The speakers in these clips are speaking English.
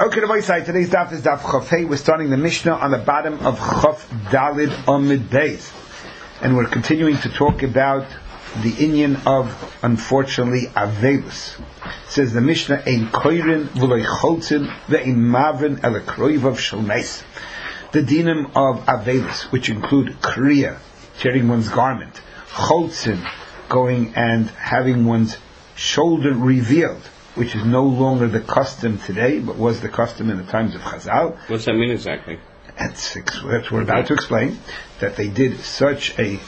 Okay, the side. Today's daf is daf Chaf Hey. We're starting the Mishnah on the bottom of Chaf Dalid Amid Beis, and we're continuing to talk about the inyan of, unfortunately, Avelus. Says the Mishnah, Ein koirin v'loy choltzin ve'ein mavrin ele kroivav shalmeis. The dinim of Avelus, which include kriya, tearing one's garment, choltzin, going and having one's shoulder revealed, which is no longer the custom today, but was the custom in the times of Chazal. What's that mean exactly? That's what we're about to explain. That they did such a,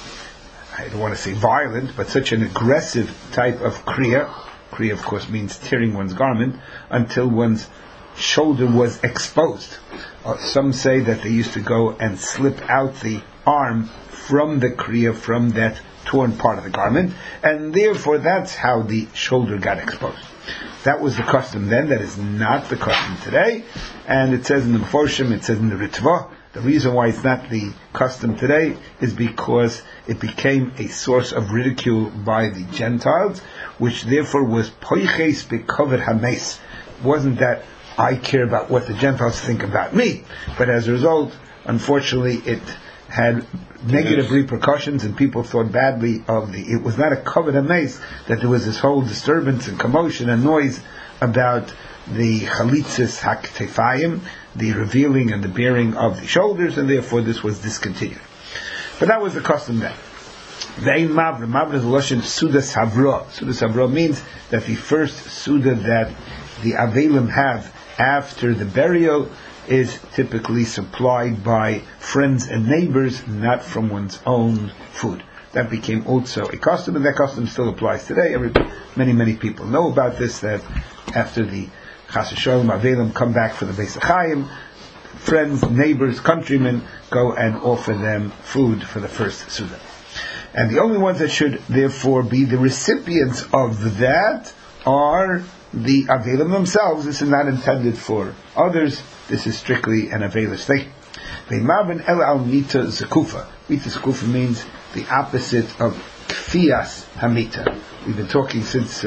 I don't want to say violent, but such an aggressive type of kriya. Kriya, of course, means tearing one's garment until one's shoulder was exposed. Some say that they used to go and slip out the arm from the kriya, from that torn part of the garment, and therefore that's how the shoulder got exposed. That was the custom then. That is not the custom today. And it says in the Meforshim, it says in the Ritva, the reason why it's not the custom today is because it became a source of ridicule by the Gentiles, which therefore was poiches bekover hames. Wasn't that I care about what the Gentiles think about me, but as a result, unfortunately, it had negative repercussions, and people thought badly of the. It was not a covered amaze that there was this whole disturbance and commotion and noise about the chalitzis haktefayim, the revealing and the bearing of the shoulders, and therefore this was discontinued. But that was the custom then. Ve'in mavra. Mavra is a lashon sudas havra. Sudas havra means that the first suda that the avelim have after the burial is typically supplied by friends and neighbors, not from one's own food. That became also a custom, and that custom still applies today. Many people know about this, that after the Chas V'Sholom Avelim come back for the Beis HaChaim, friends, neighbors, countrymen go and offer them food for the first Suda. And the only ones that should therefore be the recipients of that are the Avelim themselves. This is not intended for others. This is strictly an Avelus thing. Ve'mavin el al mita zekufa. Mita zekufa means the opposite of kfiyas hamita. We've been talking since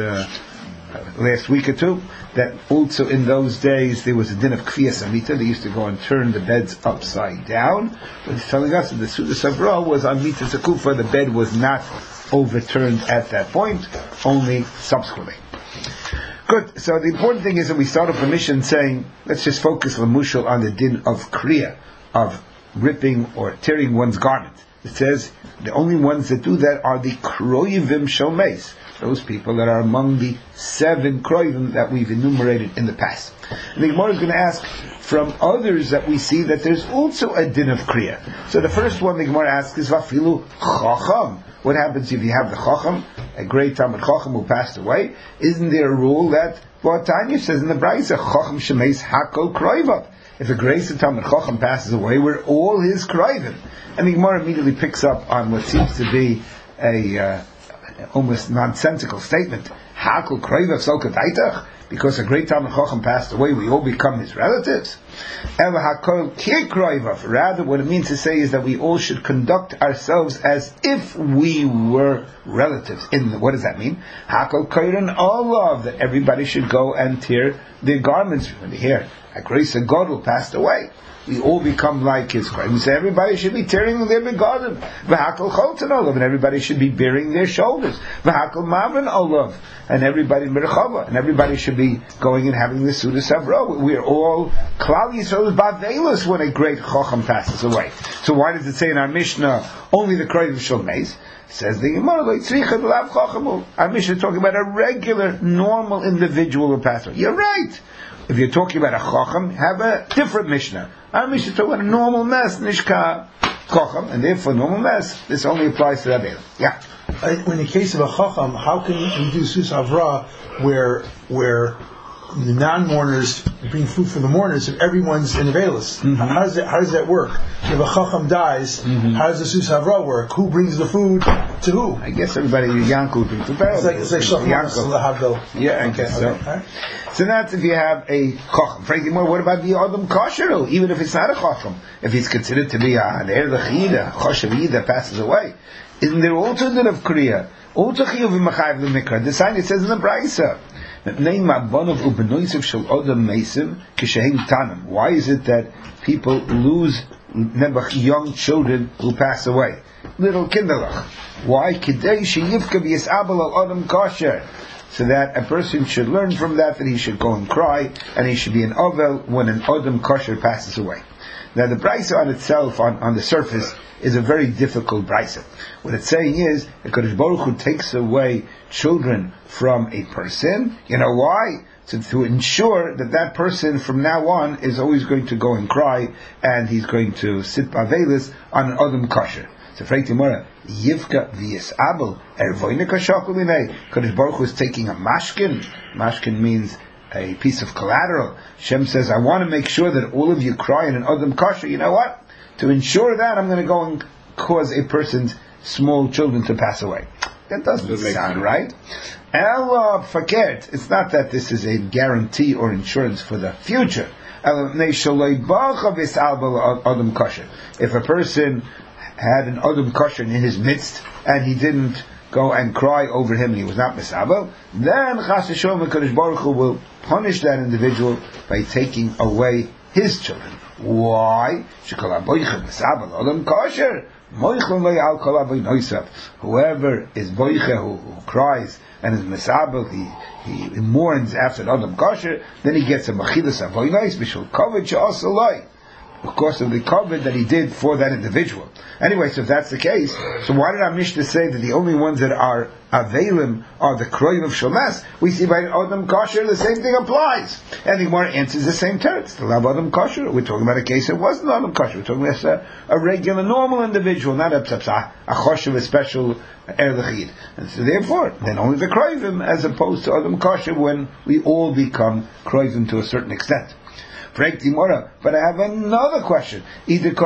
last week or two that also in those days there was a din of kfiyas hamita. They used to go and turn the beds upside down. But he's telling us that the Suda Savra was on mita zekufa. The bed was not overturned at that point, only subsequently. Good. So the important thing is that we start off the mission saying, let's just focus Lamushal on the din of kriya, of ripping or tearing one's garment. It says the only ones that do that are the kroivim shomeis, those people that are among the 7 kroivim that we've enumerated in the past. And the Gemara is going to ask from others that we see that there's also a din of kriya. So the first one the Gemara asks is vafilu chacham. What happens if you have the chacham, a great Talmid chacham who passed away? Isn't there a rule that Tanya says in the Brayso, chacham shemeis hakol kroivav? If a great Talmid chacham passes away, we're all his kroivim. And the Gemara immediately picks up on what seems to be a almost nonsensical statement. Hakol kroivav so kadaitach? Because a great Talmid chacham passed away, we all become his relatives. Rather, what it means to say is that we all should conduct ourselves as if we were relatives. What does that mean? Hakol koirin olav, that everybody should go and tear their garments when they hear a great Gadol passed away. We all become like his Christ. We say everybody should be tearing their begadim. V'hakol cholten olav, and everybody should be bearing their shoulders. V'hakol mavrin olav, and everybody merchava, and everybody should be going and having the Suda Savra. We're all klal yisrael bavelus when a great chacham passes away. So why does it say in our Mishnah only the kroiv shalmeis? Says the Gemara, our Mishnah is talking about a regular, normal individual who passed away. You're right. If you're talking about a chacham, have a different Mishnah. Our Mishnah is talking about a normal mess, nishka chacham, and therefore normal mess. This only applies to that. Yeah. In the case of a chacham, how can we do sus avra where the non-mourners bring food for the mourners if everyone's in Avelis? Mm-hmm. How does that work? If a chacham dies, how does the sus havra work? Who brings the food to who? I guess everybody Yankel brings the food. It's like Yankel. Yeah, I guess so. Okay. So that's if you have a chacham. Frankly, more, what about the adam kosher? Even if it's not a chacham, if he's considered to be an er lechida, choshev that passes away, isn't there also a din of kriya? Also chiyuv v'machayev l'mikra. The sign it says in the Brayso. Why is it that people lose young children who pass away? Little kinderlach. Why? So that a person should learn from that he should go and cry, and he should be an ovel when an Adam kosher passes away. Now the brisa on itself, on the surface, is a very difficult brisa. What it's saying is, the Kadosh Baruch Hu takes away children from a person. You know why? So to ensure that that person from now on is always going to go and cry, and he's going to sit bavelis on an Adam kosher. So Freit Timora, Yivka v'yisabel ervoine kashakulinei. Kadosh Baruch Hu is taking a mashkin. Mashkin means a piece of collateral. Shem says, I want to make sure that all of you cry in an Adam kosher. You know what? To ensure that, I'm going to go and cause a person's small children to pass away. That doesn't sound right. Ella fakert. It's not that this is a guarantee or insurance for the future. If a person had an Adam kosher in his midst, and he didn't go and cry over him, and he was not misabel, then Chas V'Sholom HaKadosh Baruch Hu will punish that individual by taking away his children. Why? Whoever is boiche, who cries and is misabel, he mourns after an Adam kosher, then he gets a machilas avoynais b'shul kavod she'asa loi, because of the covet that he did for that individual. Anyway, so if that's the case, so why did our Mishnah say that the only ones that are avelim are the kroim of Shomes? We see by Adam kosher the same thing applies. And the Gemara answers the same teretz. The love Adam kosher. We're talking about a case that wasn't Adam kosher. We're talking about a regular, normal individual, not a choshev, a special erlechid. And so therefore, then only the kroivim, as opposed to Adam kosher, when we all become kroivim to a certain extent. But I have another question. If a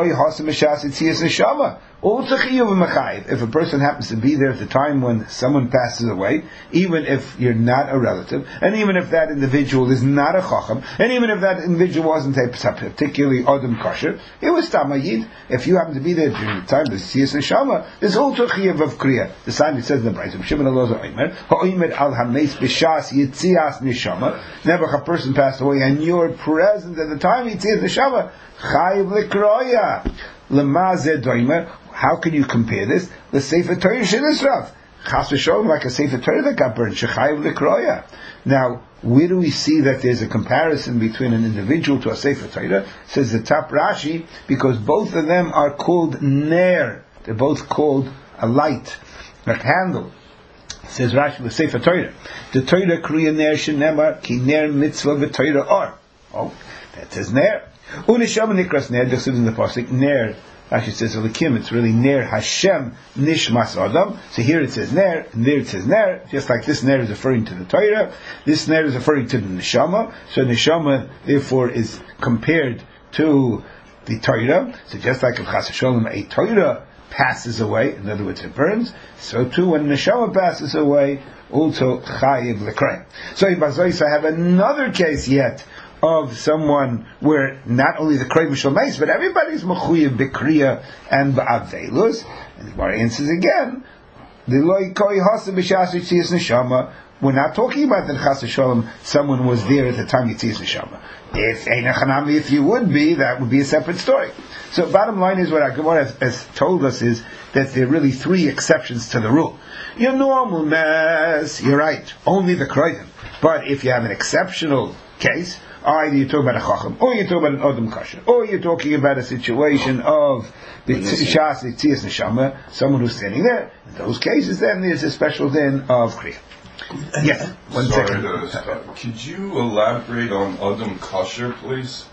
person happens to be there at the time when someone passes away, even if you're not a relative, and even if that individual is not a chacham, and even if that individual wasn't a particularly Adam kosher, it was tamayid. If you happen to be there during the time of the Tziyas Neshama, there's also chiyav of kriya. The sign that says in the Brayz, Shimon Elazar Omer, ha'omer al hameis b'shas yitzias neshama. Never a person passed away, and you're present at the time yitzias neshama. Chayiv l'kroya. L'mazeh doimer. How can you compare this? The Sefer Torah shenisraf. Chas v'sholom, like a Sefer Torah that got burned. Shechayiv l'kroya. Now, where do we see that there's a comparison between an individual to a Sefer Torah? Says the top Rashi, because both of them are called ner. They're both called a light, a candle. Says Rashi, the Sefer Torah. The Torah kriya ner shenemar ki ner mitzvah v'Torah or. Oh, that says ner. Unisham nikras ner. This is in the pasuk ner. Rashi says Elikim, it's really Ner Hashem Nishmas Adam. So here it says Ner, and there it says Ner. Just like this Ner is referring to the Torah, this Ner is referring to the Neshama. So Neshama, therefore, is compared to the Torah. So just like if Chas V'Sholom, a Torah passes away, in other words, it burns, so too when Neshama passes away, also Chayiv L'Krei. So in Bazois, I have another case yet of someone where not only the Kroy V'Sholmeis, but everybody's mechuyev b'kriya and b'avelus. And the Gemara answers again, the loy koi hasa b'shas yitzias neshama. We're not talking about that Chas V'Sholom, someone was there at the time yitzias neshama. If you would be, that would be a separate story. So bottom line is, what our Gemara has told us is that there are really three exceptions to the rule. Your normal mess, you're right, only the Kroyim. But if you have an exceptional case, either you're talking about a chacham, or you're talking about an Adam kosher, or you're talking about a situation of the Shas Yitzias Neshama, someone who's standing there. In those cases, then there's a special din of kriya. Yes, one second. Could you elaborate on Adam kosher, please?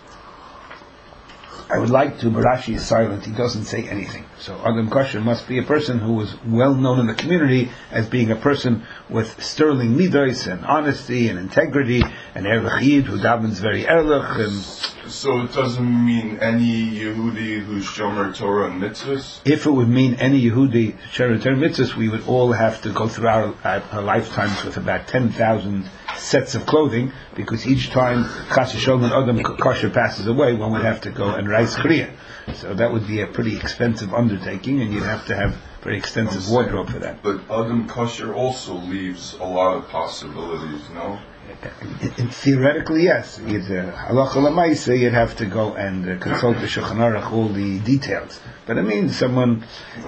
I would like to, but Rashi is silent. He doesn't say anything. So Adam kosher must be a person who is well known in the community as being a person with sterling midos and honesty and integrity, and erlechid who davens very erlech. So it doesn't mean any Yehudi who's shomer Torah and mitzvahs? If it would mean any Yehudi shomer Torah and mitzvahs, we would all have to go through our lifetimes with about 10,000 sets of clothing, because each time Chas V'Sholom and Adam kosher passes away, one would have to go and rise kriya. So that would be a pretty expensive undertaking, and you'd have to have very extensive wardrobe for that. But Adam kosher also leaves a lot of possibilities, no? Theoretically, yes. Halacha l'maaseh, you'd have to go and consult the Shulchan Aruch, all the details. But I mean, someone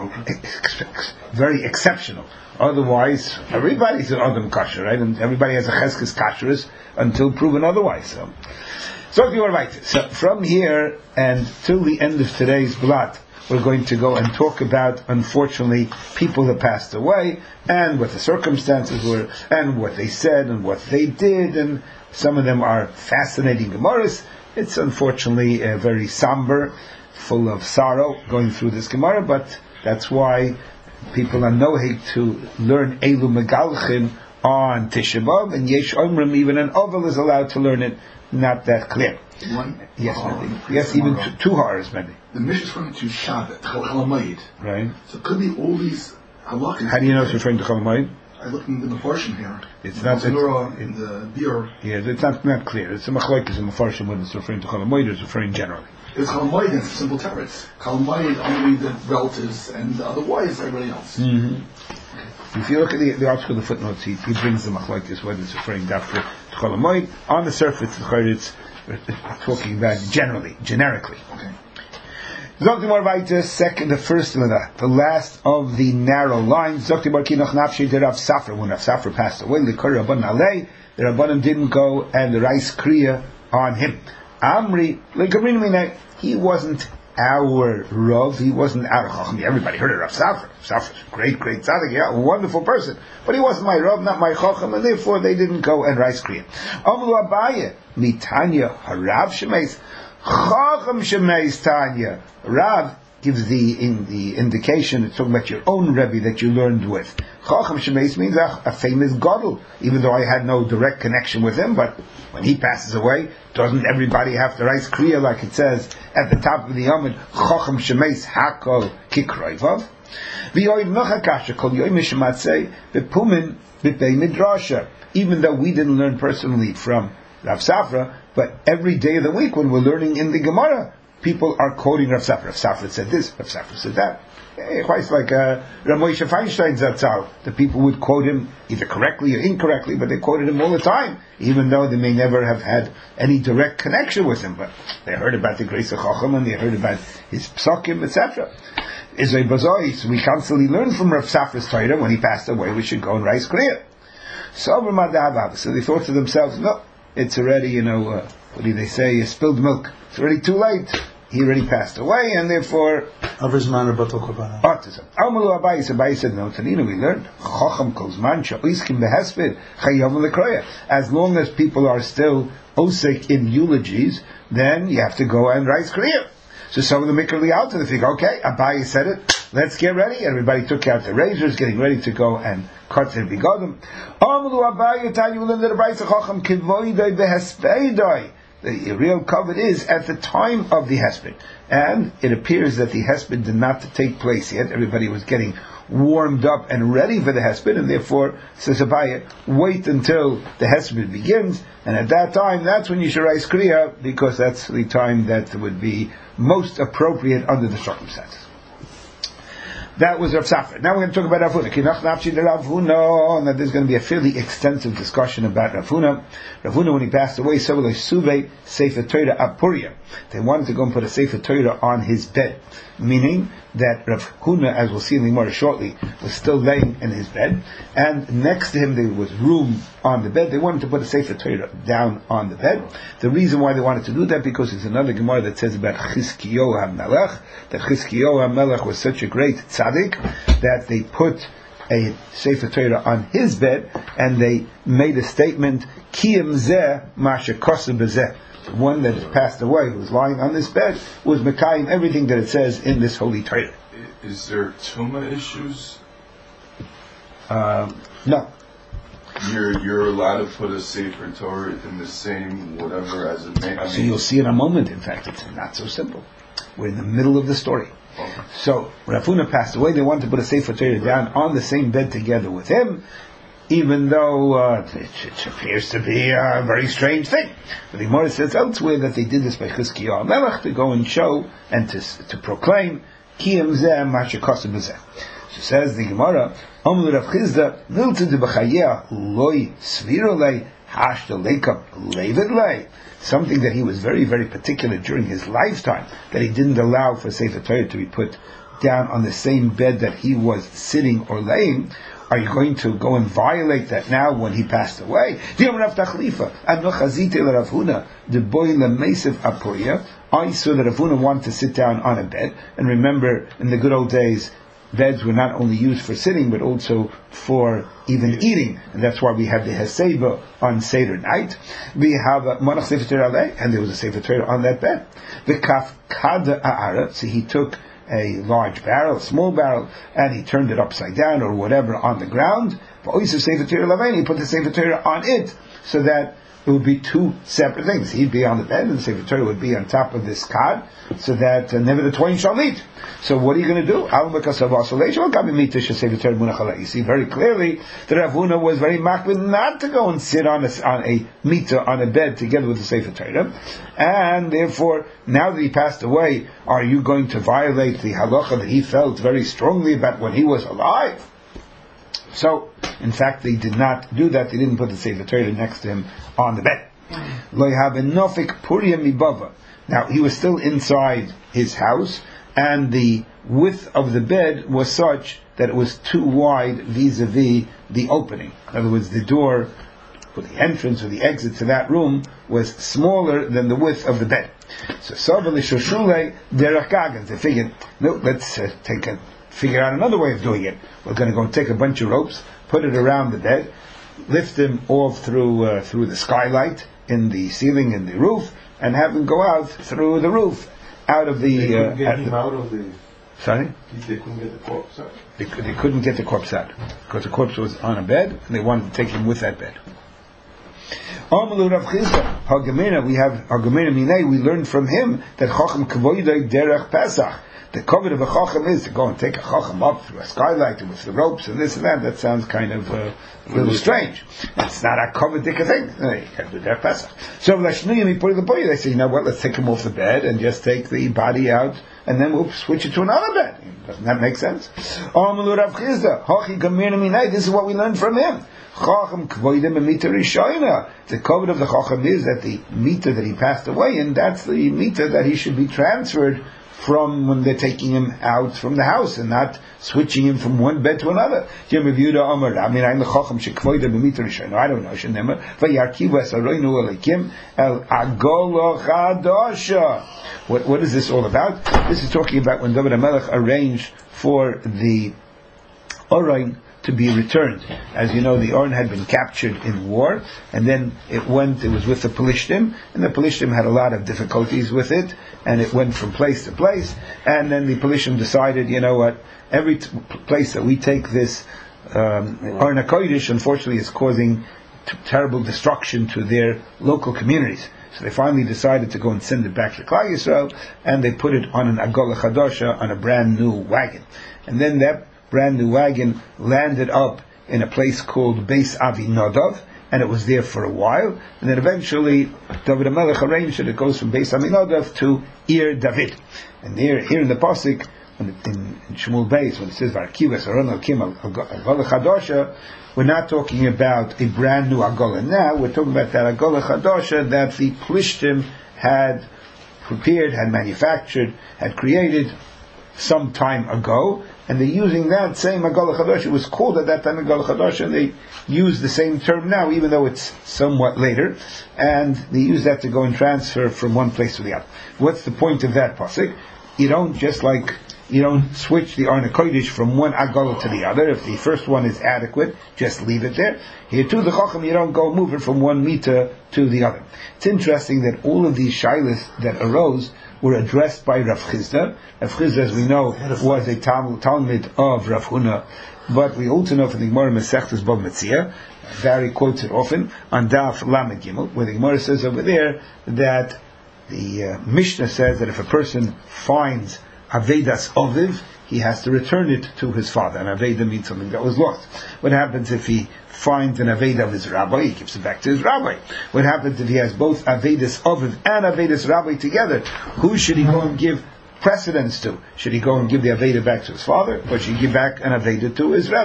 very exceptional. Otherwise, everybody's an Adam Kasher, right? And everybody has a Cheskes Kashrus until proven otherwise. So if you are right. So from here and till the end of today's blot, we're going to go and talk about, unfortunately, people that passed away, and what the circumstances were, and what they said, and what they did, and some of them are fascinating Gemaras. It's unfortunately very somber, full of sorrow, going through this Gemara, but that's why people are nohig to learn Elu Megalchim on Tisha B'Av, and Yesh Omrim, even an Oval is allowed to learn it, not that clear. Yes, yes, even two horrors, maybe. The Mishnah is referring to Shabbat, Chol Hamayid. Right. So it could be all these halakas. How do you know it's referring to Chol Hamayid? I looked in the Mefarshim here. It's not in the Biur. Yeah, it's not clear. It's a machlokes in Mefarshim when it's referring to Chol Hamayid, it's referring generally. It's Chol Hamayid and it's simple teretz. Chol Hamayid only the relatives, and otherwise everybody else. Mm-hmm. If you look at the article, the footnotes, he brings the machlokes whether it's referring to Chol Hamayid. On the surface, it's talking about generically. Okay. Zokti Mor Vaita, the first Lina, the last of the narrow lines. Zokti Mor Kinoch Nafshi de Rav Safra. When Rav Safra passed away, the Rabbanim didn't go and the rice kriya on him. Amri, he wasn't our Rav, he wasn't our Chacham. Everybody heard of Rav Safra. Safra's great tzaddik, yeah, a wonderful person. But he wasn't my Rav, not my Chacham, and therefore they didn't go and rice kriya. Amru Abaye, Mitanya Harav Shemeis. Chacham Shemeis Tanya. Rav gives the indication, it's talking about your own Rebbe that you learned with. Chacham Shemeis means a famous Gadol, even though I had no direct connection with him, but when he passes away, doesn't everybody have to rice kriya like it says at the top of the Yomid, Chacham Shemeis Hakol Kikroivav? V'yoid Mechakasha Kol Yoim Mishmatzei B'Pumin B'Pei Midrasha. Even though we didn't learn personally from Rav Safra, but every day of the week when we're learning in the Gemara, people are quoting Rav Safra. Rav Safra said this, Rav Safra said that. Quite like Rav Moshe Feinstein Zatzal. The people would quote him either correctly or incorrectly, but they quoted him all the time, even though they may never have had any direct connection with him. But they heard about the grace of Chacham and they heard about his psakim, etc. Izay Bazoi, so we constantly learn from Rav Safra's Torah. When he passed away, we should go and rice kriya. So they thought to themselves, no, it's already, what do they say, spilled milk. It's already too late. He already passed away, and therefore... Abayis said, no, Tanina, we learned. As long as people are still osek in eulogies, then you have to go and rice kriya. So some of the Mikra Lialta, they think, okay, Abaye said it, let's get ready. Everybody took out their razors, getting ready to go and cut their bigodim. The real covet is at the time of the hesped, and it appears that the hesped did not take place yet. Everybody was getting warmed up and ready for the hesped, and therefore, says Abaye, wait until the hesped begins, and at that time, that's when you should rice kriya, because that's the time that would be most appropriate under the circumstances. That was Rav Safra. Now we're going to talk about Rav Huna. Kinach nafshi de Rav Huna. Now there's going to be a fairly extensive discussion about Rav Huna. Rav Huna, when he passed away, so was Suve Sefer Torah Apuria. They wanted to go and put a Sefer Torah on his bed, meaning that Rav Huna, as we'll see in the Gemara shortly, was still laying in his bed, and next to him there was room on the bed. They wanted to put a Sefer Torah down on the bed. The reason why they wanted to do that, because there's another Gemara that says about Chizkiyahu HaMelech, that Chizkiyahu HaMelech was such a great tzaddik that they put a Sefer Torah on his bed, and they made a statement, Kiyem Zeh Masha Kosev Bezeh. The one that has passed away, who was lying on this bed, was Mekayim everything that it says in this holy Torah. Is there Tumah issues? No. You're allowed to put a Sefer Torah in the same whatever as it may. So you'll see in a moment, in fact, it's not so simple. We're in the middle of the story. Okay. So, when Rav Huna passed away, they wanted to put a Sefer Torah down on the same bed together with him, even though it appears to be a very strange thing. But the Gemara says elsewhere that they did this by Chizkiyahu HaMelech to go and show and to proclaim Kiyem Zeh Masha Kosev Bezeh. So says the Gemara, Amr Rav Chizda Niltzid B'Chayeh Loi Svirolei something that he was very, very particular during his lifetime, that he didn't allow for Sefer Torah to be put down on the same bed that he was sitting or laying. Are you going to go and violate that now when he passed away? I saw that Rav Huna wanted to sit down on a bed, and remember, in the good old days, beds were not only used for sitting, but also for even eating, and that's why we have the Heseba on Seder night. We have a Monach Sefer Torah, and there was a Sefer Torah on that bed. The Kaf Kada A'ara, so he took a large barrel, a small barrel, and he turned it upside down or whatever on the ground. But also Sefer Torah Laveni, he put the Sefer Torah on it, so that it would be two separate things. He'd be on the bed, and the Sefer Torah would be on top of this card, so that never the twain shall meet. So what are you going to do? You see very clearly that Rav Huna was very makbid not to go and sit on a mita, on a bed together with the Sefer Torah, and therefore, now that he passed away, are you going to violate the halacha that he felt very strongly about when he was alive? So, in fact, they did not do that. They didn't put the Sefer Torah next to him on the bed. Now, he was still inside his house, and the width of the bed was such that it was too wide vis-a-vis the opening. In other words, the door, or the entrance or the exit to that room was smaller than the width of the bed. So, they figured, no, let's figure out another way of doing it. We're going to go and take a bunch of ropes, put it around the bed, lift them off through the skylight in the ceiling and the roof, and have them go out through the roof, out of the. They couldn't get him out of the. Sorry? They couldn't get the corpse out. They couldn't get the corpse out because the corpse was on a bed, and they wanted to take him with that bed. We have we learned from him that Chacham Kavoidai Derech Pesach. The covet of a Chacham is to go and take a Chacham up through a skylight and with the ropes and this and that. That sounds kind of a little strange. It's not a covetic thing. You can't do Derech Pesach. So they say, you know what, let's take him off the bed and just take the body out and then we'll switch it to another bed. Doesn't that make sense? This is what we learned from him. The covet of the Chacham is that the mita that he passed away in, that's the mita that he should be transferred from when they're taking him out from the house and not switching him from one bed to another. I don't know. What is this all about? This is talking about when David HaMelech arranged for the Orain to be returned. As you know, the Orn had been captured in war, and then it was with the Pelishtim, and the Pelishtim had a lot of difficulties with it, and it went from place to place, and then the Pelishtim decided, you know what, every place that we take this Orn HaKodesh, unfortunately, is causing terrible destruction to their local communities. So they finally decided to go and send it back to Klal Yisrael, and they put it on an Agola Chadasha, on a brand new wagon. And then that brand new wagon landed up in a place called Beis Avi Nadav, and it was there for a while, and then eventually David HaMelech arranged that it goes from Beis Avi Nadav to Ir David. And here in the Pasuk, in Shmuel Beis, when it says Varkivas Aron Al-Kim Agola Chadasha, we're not talking about a brand new Agola now, we're talking about that Agola Chadasha that the Plishtim had prepared, had manufactured, had created some time ago, and they're using that same Agola Chadasha. It was called at that time Agola Chadasha, and they use the same term now, even though it's somewhat later, and they use that to go and transfer from one place to the other. What's the point of that pasuk? You don't switch the Orn HaKodesh from one Agola to the other. If the first one is adequate, just leave it there. Here too, the Chacham, you don't go move it from one mita to the other. It's interesting that all of these shilas that arose were addressed by Rav Chisda. Rav Chisda, as we know, was a Talmud of Rav Huna, but we also know from the Gemara Masechtas Bava Metzia, Barry quotes it often, on Daf Lamed Gimel, where the Gemara says over there that the Mishnah says that if a person finds Avedas Oviv, he has to return it to his father. And Aveda means something that was lost. What happens if he finds an Aveda of his rabbi? He gives it back to his rabbi. What happens if he has both Avedas Oviv and Avedas Rabbi together? Who should he go and give precedence to? Should he go and give the Aveda back to his father, or should he give back an Aveda to his rabbi?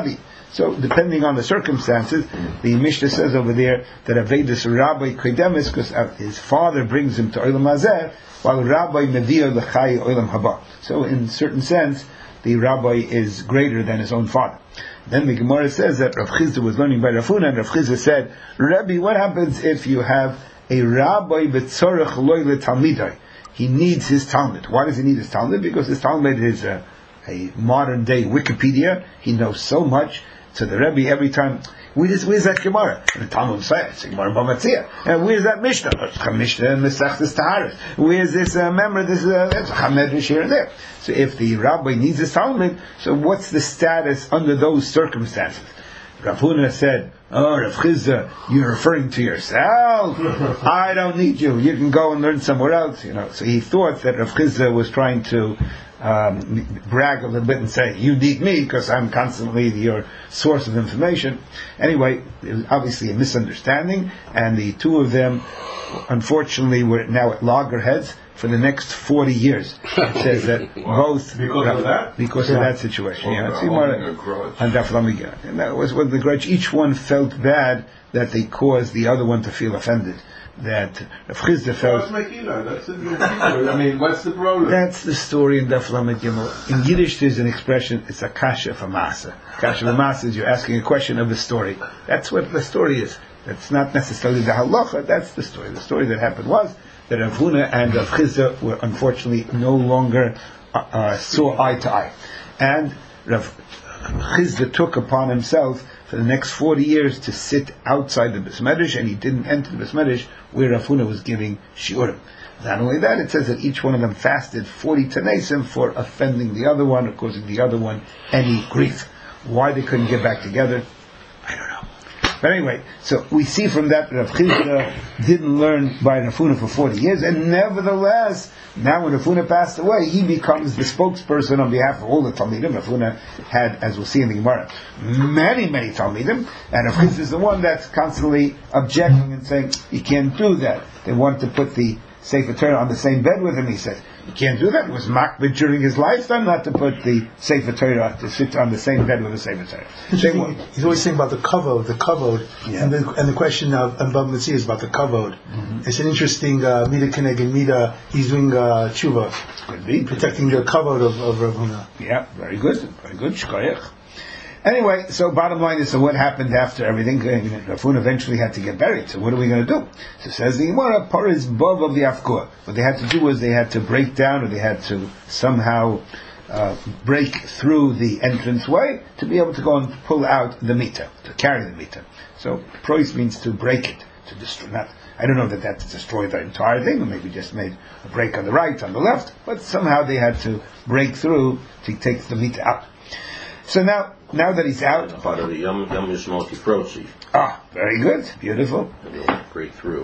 So depending on the circumstances, the Mishnah says over there that Avedis Rabbi Kodemis, because his father brings him to Olam Hazeh, while Rabbi Mevia L'chai Olam Haba. So in a certain sense, the rabbi is greater than his own father. Then the Gemara says that Rav Chizda was learning by Rav Huna, and Rav Chizda said, Rabbi, what happens if you have a rabbi b'tzorech loy letalmidai? He needs his Talmud. Why does he need his Talmud? Because his Talmud is a modern day Wikipedia. He knows so much. So the Rebbe every time, where's that Gemara? And the Talmud says, it's Gemara Bamatzia. And where's that Mishnah? It's Mishnah and Mesechtes Taharis. Where's this member? This is Hamedrash here and there. So if the Rabbi needs his Talmud, so what's the status under those circumstances? Rav Huna said, "Oh, Rav Chizda, you're referring to yourself. I don't need you. You can go and learn somewhere else." So he thought that Rav Chizda was trying to brag a little bit and say, "You need me because I'm constantly your source of information." Anyway, it was obviously a misunderstanding, and the two of them, unfortunately, were now at loggerheads for the next 40 years. It says that both because of that situation. And that was when the grudge. Each one felt bad that they caused the other one to feel offended. That Rav Chizda felt. What's the problem? That's the story in Daf Lamed Gimel. In Yiddish, there's an expression. It's a kasha famasa. Kasha famasa is you're asking a question of the story. That's what the story is. That's not necessarily the halacha. That's the story. The story that happened was that Rav Huna and Rav Chizda were unfortunately no longer saw eye to eye, and Rav Chizda took upon himself for the next 40 years to sit outside the Beis Medrash, and he didn't enter the Beis Medrash where Rav Huna was giving shiurim. Not only that, it says that each one of them fasted 40 tanesim for offending the other one or causing the other one any grief. Why they couldn't get back together, I don't know. But anyway, so we see from that Rav Chizda didn't learn by Rav Huna for 40 years, and nevertheless, now when Rav Huna passed away, he becomes the spokesperson on behalf of all the Talmidim. Rav Huna had, as we'll see in the Gemara, many Talmidim, and Rav Chizda is the one that's constantly objecting and saying, you can't do that. They want to put the Sefer Torah on the same bed with him, he said. You can't do that. It was makbid during his lifetime not to put the Sefer Torah to sit on the same bed with the Sefer Torah. He's always saying about the kavod, yeah. and the question of Bava Metzia is about the kavod. Mm-hmm. It's an interesting mida keneged mida. He's doing tshuva, could be protecting the kavod of Rav Huna. Yeah, very good, shkoyach. Anyway, so bottom line is, so what happened after everything? Rav Huna eventually had to get buried. So what are we going to do? So says the Gemara, Paris Bov of the Afkor. What they had to do was they had to break down, or they had to somehow break through the entranceway to be able to go and pull out the meter, to carry the meter. So prois means to break it, to destroy. I don't know that that's destroyed the entire thing, or maybe just made a break on the right, on the left, but somehow they had to break through to take the meter out. So now that he's out, part of the Yom Yishmoti Prosi. Very good, beautiful. Breakthrough.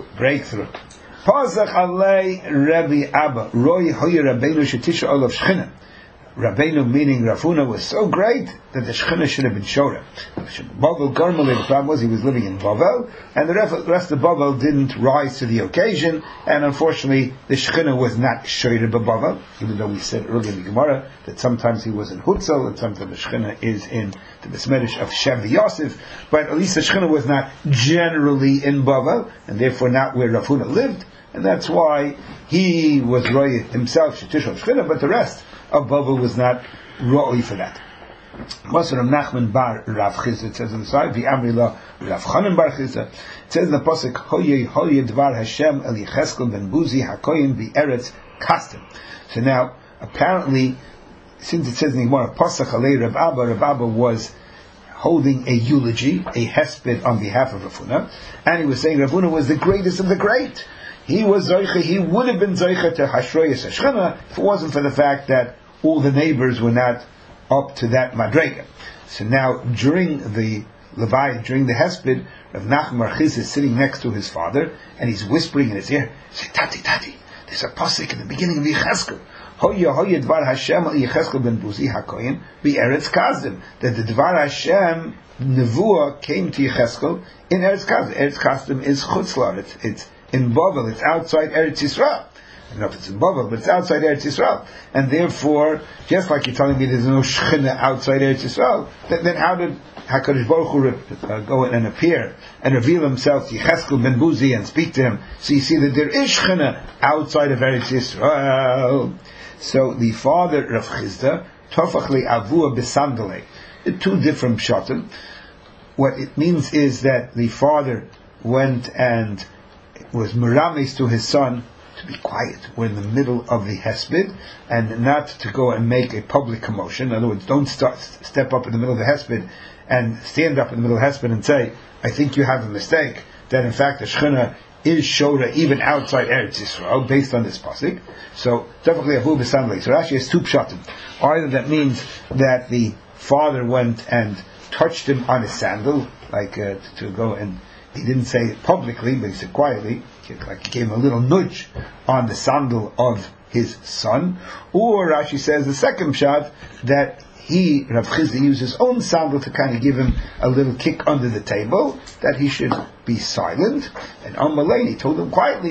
Pasach alei Rabbi Abba Roy Hoyer Rabbeinu Shetisha Olav Shchina. Rabbeinu, meaning Rav Huna, was so great that the Shechina should have been Shora. Bavel Garmalei, the problem was he was living in Bavel, and the rest of Bavel didn't rise to the occasion, and unfortunately the Shechina was not Shora Bavel, even though we said earlier in the Gemara that sometimes he was in Hutzel, and sometimes the Shechina is in the Beis Medrash of Shev Yosef, but at least the Shechina was not generally in Bavel, and therefore not where Rav Huna lived, and that's why he was Roy himself, Shetish of Shechina, but the rest of Bavel was not roi for that. Masar Nachman bar Rav Chizda, it says on the side, V'amrila Rav Chanan bar Chizda. It says in the pasuk, Hoye Dvar Hashem El Yecheskel ben Buzi Hakoyin B'Eretz Kastim. So now, apparently, since it says in the Gemara, Pasach Alei Rav Abba was holding a eulogy, a hesped on behalf of Rav Huna, and he was saying Rav Huna was the greatest of the great. He was Zoicha, he would have been Zoicha to Hashroyas Hashchina if it wasn't for the fact that all the neighbors were not up to that Madrega. So now, during the Levi, during the Hesped, Rav Nachman bar Chizda is sitting next to his father, and he's whispering in his ear, say, Tati, there's a pasuk in the beginning of Yecheskel. Hoya Dvar Hashem Yecheskel ben Buzi HaKoyin B'Eretz Kasdim. That the Dvar Hashem Nevuah came to Yecheskel in Eretz Kasdim. Eretz Kasdim is Chutzlar, it's in Bavel, it's outside Eretz Yisrael. I don't know if it's in Bavel, but it's outside Eretz Yisrael. And therefore, just like you're telling me there's no Shechina outside Eretz Yisrael, then how did HaKadosh Baruch Hu go in and appear and reveal himself to Yecheskel ben Buzi and speak to him? So you see that there is Shechina outside of Eretz Yisrael. So the father Rav Chisda, Tofach le'avua b'sandale. Two different pshatim. What it means is that the father went and was meramis to his son to be quiet. We're in the middle of the hesped, and not to go and make a public commotion. In other words, don't step up in the middle of the hesped and stand up in the middle of the hesped and say, I think you have a mistake, that in fact the Shechina is Shora even outside Eretz Yisrael, based on this pasuk. So, definitely Avu b'Samlei. So Rashi has two pshatim. Either that means that the father went and touched him on his sandal, like to go and, he didn't say it publicly, but he said quietly, like he gave him a little nudge on the sandal of his son. Or Rashi says the second pshat, that he, Rav Chisda, used his own sandal to kind of give him a little kick under the table, that he should be silent. And Amalei, he told him quietly,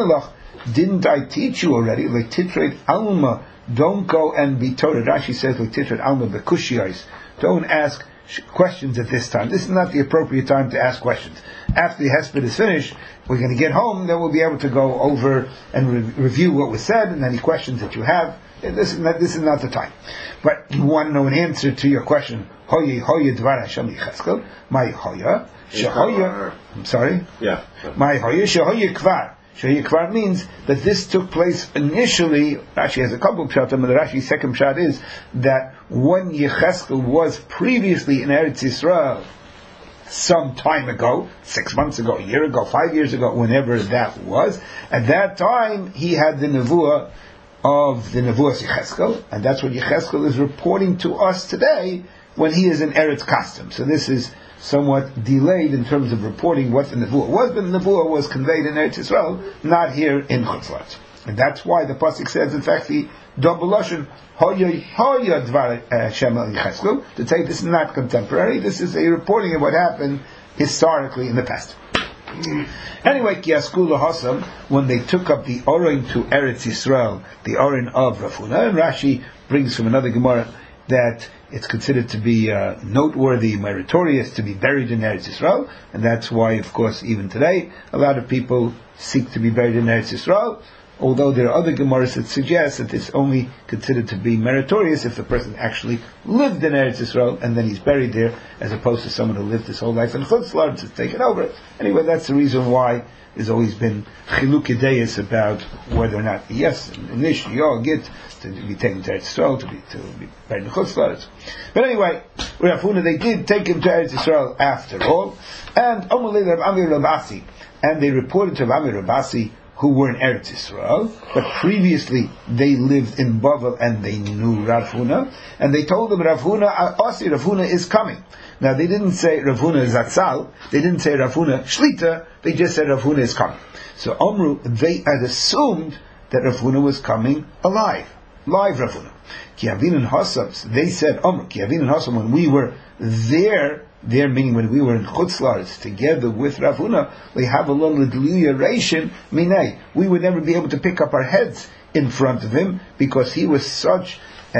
didn't I teach you already? Like titret alma, don't go and be Torah. Rashi says like titret alma bekushiyos. Don't ask questions at this time. This is not the appropriate time to ask questions. After the hesped is finished, we're going to get home, then we'll be able to go over and review what was said, and any questions that you have. This is not the time. But you want to know an answer to your question. Hoye dvar Hashem Yecheskel. My hoya shehoya. I'm sorry. Yeah. My hoya shehoya kvar. Shehoya kvar means that this took place initially. Rashi has a couple of pshatim, and the Rashi's second pshat is that when Yecheskel was previously in Eretz Yisrael, some time ago, 6 months ago, a year ago, 5 years ago, whenever that was, at that time he had the nevuah of the Nevuah Yecheskel, and that's what Yecheskel is reporting to us today when he is in Eretz Kasdim. So this is somewhat delayed in terms of reporting what the Nevuah was, but the Nevuah was conveyed in Eretz Yisrael, not here in Chutzlatz. And that's why the pasuk says, in fact, the double lashon hoya dvar Shema Yecheskel, to say this is not contemporary. This is a reporting of what happened historically in the past. Anyway, Kiyaskula Hasam, when they took up the Orin to Eretz Yisrael, the Orin of Rav Huna, and Rashi brings from another Gemara that it's considered to be noteworthy, meritorious to be buried in Eretz Yisrael, and that's why, of course, even today, a lot of people seek to be buried in Eretz Yisrael. Although there are other Gemaras that suggest that it's only considered to be meritorious if the person actually lived in Eretz Yisrael and then he's buried there, as opposed to someone who lived his whole life in Chutz La'aretz has taken over it. Anyway, that's the reason why there's always been chilukei deis about whether or not, yes, initially you all get to be taken to Eretz Yisrael, to be buried in Chutz La'aretz. But anyway, Rav Huna, they did take him to Eretz Yisrael after all, and Amalei Rav Ami Rabasi, and they reported to Rav Ami Rabasi, who were in Eretz Yisrael, but previously they lived in Bavel and they knew Rav Huna, and they told him Rav Huna is coming. Now they didn't say Rav Huna is Atzal, they didn't say Rav Huna Shlita, they just said Rav Huna is coming. So Omru, they had assumed that Rav Huna was coming live Rav Huna. Ki Avin and Hassam, they said Omru, Ki Avin and Hassam, when we were there meaning when we were in Chutz La'aretz together with Rav Huna, we have a little delusion, minay. We would never be able to pick up our heads in front of him because he was such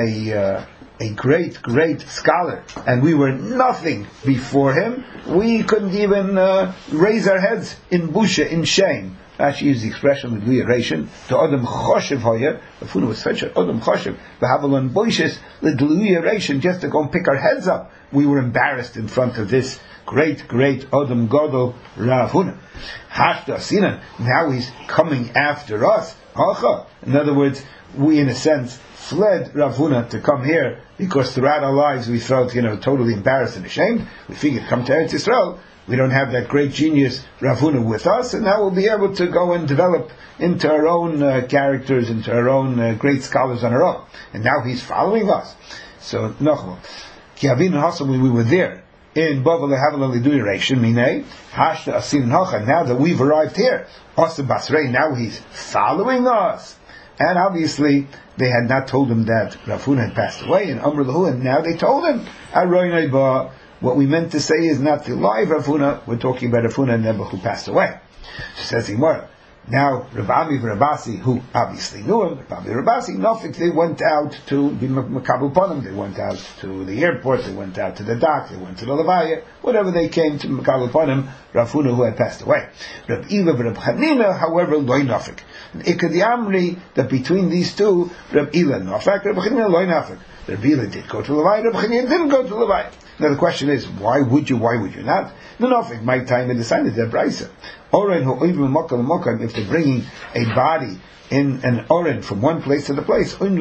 a great scholar, and we were nothing before him. We couldn't even raise our heads in busha, in shame. Actually, use the expression "leduyeration." To Adam Choshev Hoya, Rav Huna was such an Adam Choshev. We have a boishes leduyeration just to go and pick our heads up. We were embarrassed in front of this great Adam Gadol Rav Huna. Hashta Sinan. Now he's coming after us. In other words, we in a sense fled Rav Huna to come here because throughout our lives we felt, totally embarrassed and ashamed. We figured, come to Eretz Yisrael, we don't have that great genius Rav Huna with us, and now we'll be able to go and develop into our own characters, into our own great scholars on our own. And now he's following us. So, Nochmo. Ki Avin and Hassam, when we were there, in Bavel Havel Liduration, Minei, Hashta Asin Hacha, now that we've arrived here, Asa Basrei, now he's following us. And obviously, they had not told him that Rav Huna had passed away, and Amr Lahu, and now they told him, Aroinai Ba. What we meant to say is not the live Rav Huna, we're talking about Rav Huna Nebuch who passed away. She says, Imar, Now, Rabbi Rabasi, who obviously knew him, Rabbi Rabasi, Nofik, they went out to be Makabul Panim, they went out to the airport, they went out to the dock, they went to the Levaya, whatever they came to Makabul Panim, Rav Huna, who had passed away. Rab Ila and Rab Chanina, however, Loi Nofik. Ikad Amri, that between these two, Rab Ila Nofik, Rab Chanina Loi Nofik. Rab Ila did go to Levaya, Rab Chanina didn't go to Levaya. Now the question is, why would you not? No, Nofik, my time and decided that Brisa. Oren who even Mokam, if they're bringing a body in an Oren from one place to the place, it's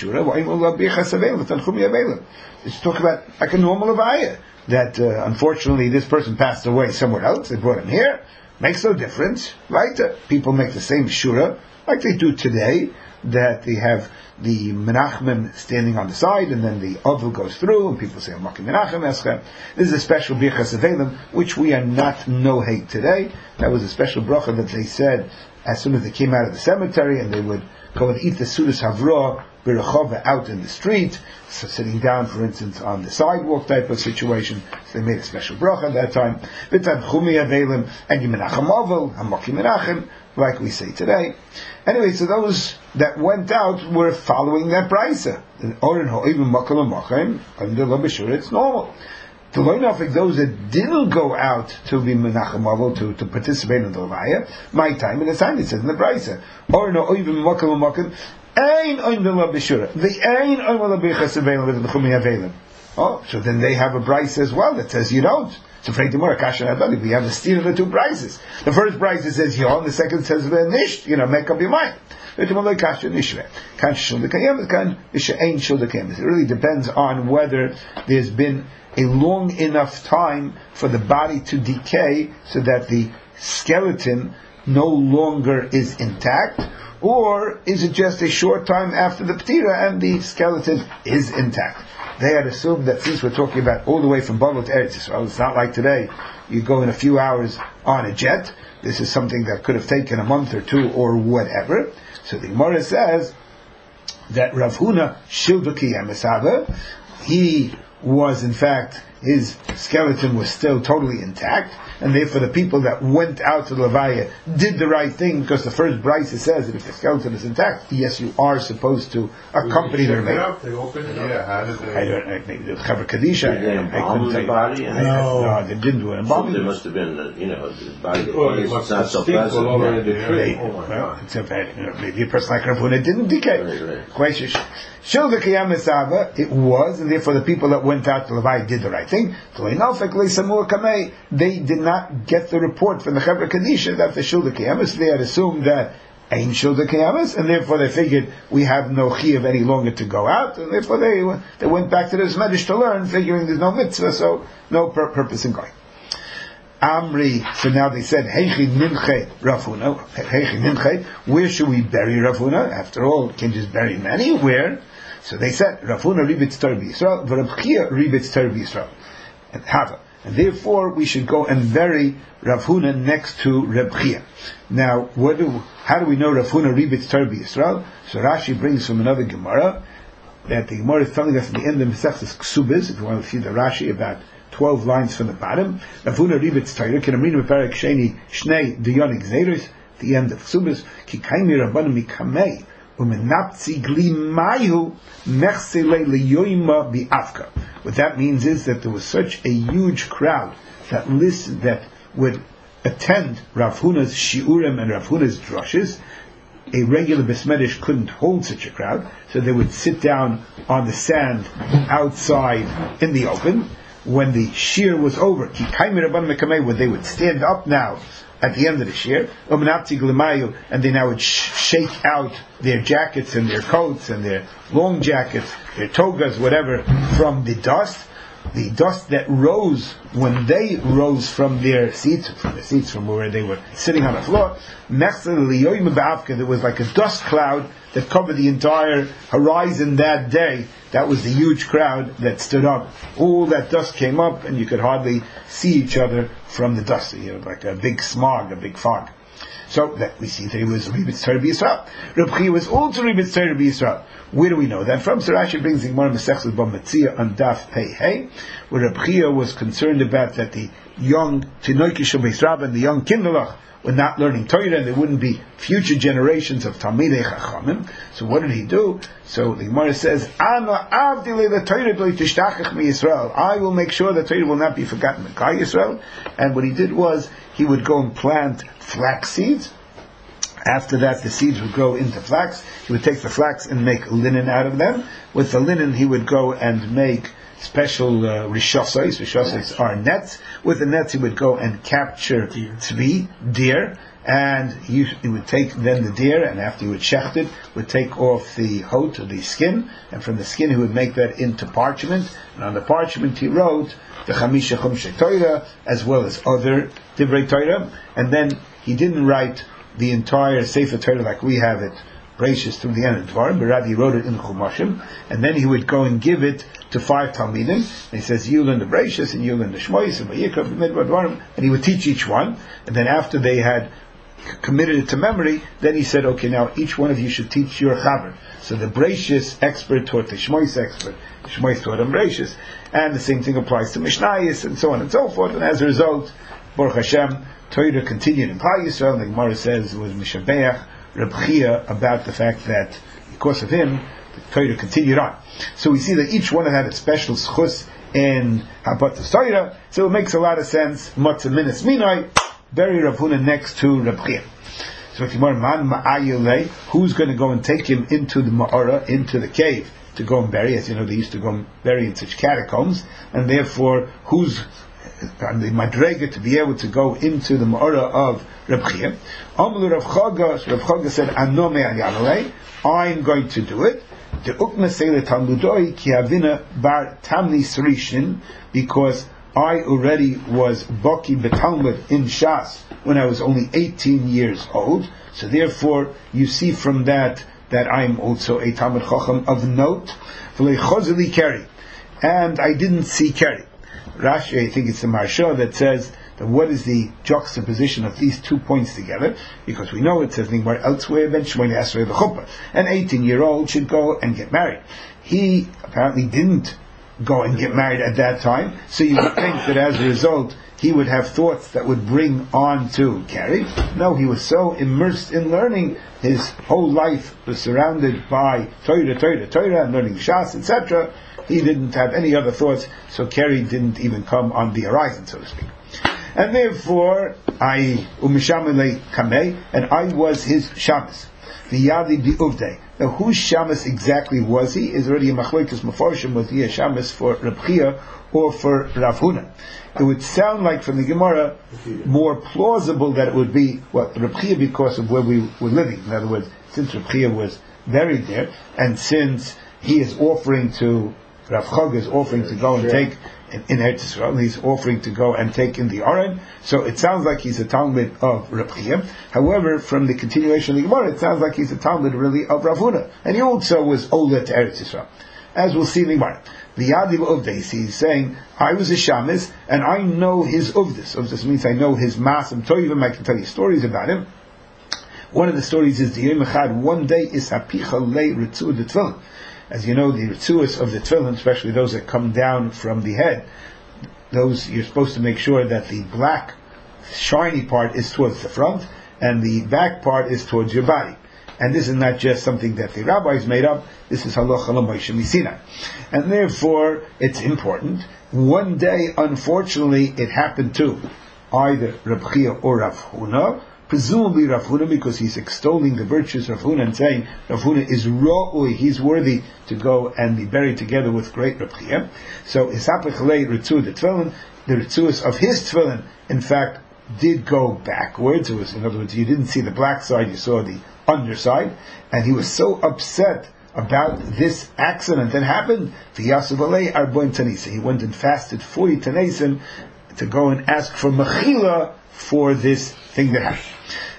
talk about like a normal Avaya, that unfortunately this person passed away somewhere else, they brought him here, makes no difference, right? People make the same Shura, like they do today, that they have the Menachem standing on the side, and then the Ovel goes through, and people say, Makim Menachem Eschem. This is a special Birchas Avelim, which we are not noheg today. That was a special bracha that they said as soon as they came out of the cemetery, and they would go and eat the Sudas Havra, Birachova, out in the street, so sitting down, for instance, on the sidewalk type of situation. So they made a special bracha at that time. V'tad Chumi Avelim, and Menachem Ovel, Makim Menachem, like we say today. Anyway, so those that went out were following that brisa. It's normal. To learn off those that didn't go out to be Menachem Avol, to participate in the Levaya, my time, and the time it says in the brisa. Oh, so then they have a brisa as well that says you don't. So we have the steer of the two prices. The first price says yon, and the second says nisht. Make up your mind. It really depends on whether there's been a long enough time for the body to decay so that the skeleton no longer is intact, or is it just a short time after the ptira and the skeleton is intact. They had assumed that since we're talking about all the way from Babel to Eretz Yisrael, it's not like today, you go in a few hours on a jet. This is something that could have taken a month or two or whatever. So the Gemara says that Rav Huna Shilvaki Emisava, he was in fact, his skeleton was still totally intact, and therefore the people that went out to the Levaya did the right thing, because the first brisa says that if the skeleton is intact, yes, you are supposed to accompany the remains. They opened it up. Yeah, how did they? I don't know, maybe the Chaver Kadisha. Did they embalm the body? No, they didn't do an embalming. There must have been, the body It it's not so pleasant. Maybe a person like Rav Huna didn't decay. Right. It was, and therefore the people that went out to Levi did the right thing. They did not get the report from the Chaver Kadisha that the Shilda Kiyamis. They had assumed that Ein Shilda Kiyamis, and therefore they figured we have no Chiyav any longer to go out, and therefore they went back to the Zmedish to learn, figuring there's no mitzvah, so no purpose in going. Amri, so now they said, Heichi Ninche Rav Huna, Heichi Ninche, where should we bury Rav Huna? After all, we can just bury him anywhere. So they said, Rav Huna Ribitz Torah B'Yisrael, V'Rav Chia Ribitz Torah B'Yisrael. And Hava. And therefore we should go and bury Rav Huna next to Reb Chia. Now, how do we know Rav Huna Ribitz Torah B'Yisrael? So Rashi brings from another Gemara, that the Gemara is telling us at the end of Mesechus Ksubis, if you want to see the Rashi, about 12 lines from the bottom. Rav Huna Ribitz Torah, Kinamrinu B'Perek Sheni Shnei Diyonik Zeiros, the end of Ksubis, Ki Kaimi Rabbanu Mikamei, what that means is that there was such a huge crowd that would attend Rav Huna's shiurim and Rav Huna's drushes. A regular besmedish couldn't hold such a crowd, so they would sit down on the sand outside in the open. When the shir was over, where they would stand up now at the end of the shir, and they now would shake out their jackets and their coats and their long jackets, their togas, whatever, from the dust that rose when they rose from their seats, from where they were sitting on the floor. There was like a dust cloud that covered the entire horizon that day. That was the huge crowd that stood up. All that dust came up, and you could hardly see each other from the dust. Like a big smog, a big fog. So that we see that he was Ribitz Torah B'Yisrael. Reb Chia was also Ribitz Torah B'Yisrael. Where do we know that from? So Rashi brings the Gemara Masechus Bava Metzia on Daf Pei Hey, where Reb Chia was concerned about that the young Tinoikishim Beis and the young Kinderlach were not learning Torah, and there wouldn't be future generations of Talmidei Chachamim. So what did he do? So the Gemara says, "Ana avdile the Torah lo tishtachach mi Yisrael." I will make sure that Torah will not be forgotten in Klal Yisrael. And what he did was he would go and plant flax seeds. After that, the seeds would grow into flax. He would take the flax and make linen out of them. With the linen, he would go and make special rishosais. Rishosais are nets. With the nets, he would go and capture tzvi, deer, and he would take then the deer, and after he would shecht it, would take off the hot, or the skin, and from the skin he would make that into parchment, and on the parchment he wrote the Chamisha Chumshei Torah, as well as other Divrei Torah, and then he didn't write the entire Sefer Torah like we have it, Breishis through the end of Dvarim, but rather he wrote it in Chumashim, and then he would go and give it to 5 Talmidim, and he says, you learn the Breishis, and you learn the Shmois, and Vayikra, and Midbar Dvarim, and he would teach each one, and then after they had committed it to memory, then he said, okay, now each one of you should teach your Chaver. So the Breishis expert taught the Shmois expert, the Shmois taught him Breishis, and the same thing applies to Mishnayos, and so on and so forth, and as a result, Baruch Hashem, Torah continued in Klal Yisrael, and the Gemara says it was Mishabeach Reb Chia about the fact that because of him, the Torah continued on. So we see that each one had a special schus in Habatas Torah, so it makes a lot of sense. Matzah Minas Minai, bury Rav Huna next to Reb Chia. So if you want man ma'ayilei, who's going to go and take him into the Ma'ara, into the cave, to go and bury? As you know, they used to go and bury in such catacombs, and therefore, who's on the Madrega to be able to go into the Ma'ara of Reb Chia? Amlu Rav Chaga said, Ano me'ayilei, I'm going to do it. The Ukna Seile Talmudoi ki havina bar tamni srishin, because I already was Baki Betalmud in Shas when I was only 18 years old. So therefore, you see from that I'm also a Talmud Chacham of note. And I didn't see Keri. Rashi, I think it's the Marsha that says that what is the juxtaposition of these 2 points together? Because we know it says elsewhere, an 18-year-old should go and get married. He apparently didn't go and get married at that time, so you would think that as a result he would have thoughts that would bring on to Keri. No, he was so immersed in learning, his whole life was surrounded by Torah, and learning Shas, etc. He didn't have any other thoughts, so Keri didn't even come on the horizon, so to speak. And therefore, I was his Shabbos. The Yadi Bi'uvdei. Now, whose Shabbos exactly was he? Is already a Machlokes Mefarshim, was he a Shabbos for Reb Chia or for Rav Huna? It would sound like from the Gemara more plausible that it would be Reb Chia, because of where we were living. In other words, since Reb Chia was buried there, and since he is offering to Rav Chag is offering to go and take in Eretz Yisrael, he's offering to go and take in the Aron. So it sounds like he's a Talmud of Reb Chia. However, from the continuation of the Gemara, it sounds like he's a Talmud really of Rav Huna, and he also was Ola to Eretz Yisrael, as we'll see in the Gemara. The Yadiv Uvdes, he's saying, I was a Shamis, and I know his Uvdes. Uvdes means I know his Masam Toivim. I can tell you stories about him. One of the stories is the Yom Echad. One day is Hapicha Le Ritzu de Tefillin. As you know, the ritzuas of the tefillin, especially those that come down from the head, those you're supposed to make sure that the black, shiny part is towards the front, and the back part is towards your body. And this is not just something that the rabbis made up, this is halacha l'Moshe Misina. And therefore, it's important. One day, unfortunately, it happened to either Reb Chia or Rav Huna, presumably Rav Huna, because he's extolling the virtues of Rav Huna and saying Rav Huna is ro'ui, he's worthy to go and be buried together with great Reb Chia. So Isapach Lei Ritzu the Tefillin, the Ritzuas of his Tefillin, in fact, did go backwards. It was, in other words, you didn't see the black side, you saw the underside, and he was so upset about this accident that happened. He went and fasted 40 Tanesim to go and ask for Mechila for this thing that happened.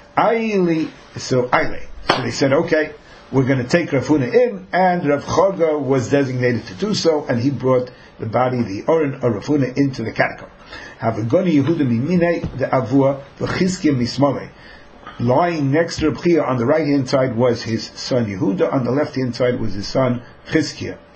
So they said, okay, we're going to take Rav Huna in, and Rav Chaga was designated to do so, and he brought the body, the Oren of Rav Huna, into the catacomb. Havagoni Yehuda Mimine the Avua v'Chizkiya Mismale. Lying next to Rav Chia on the right hand side was his son Yehuda, on the left hand side was his son Chizkiya.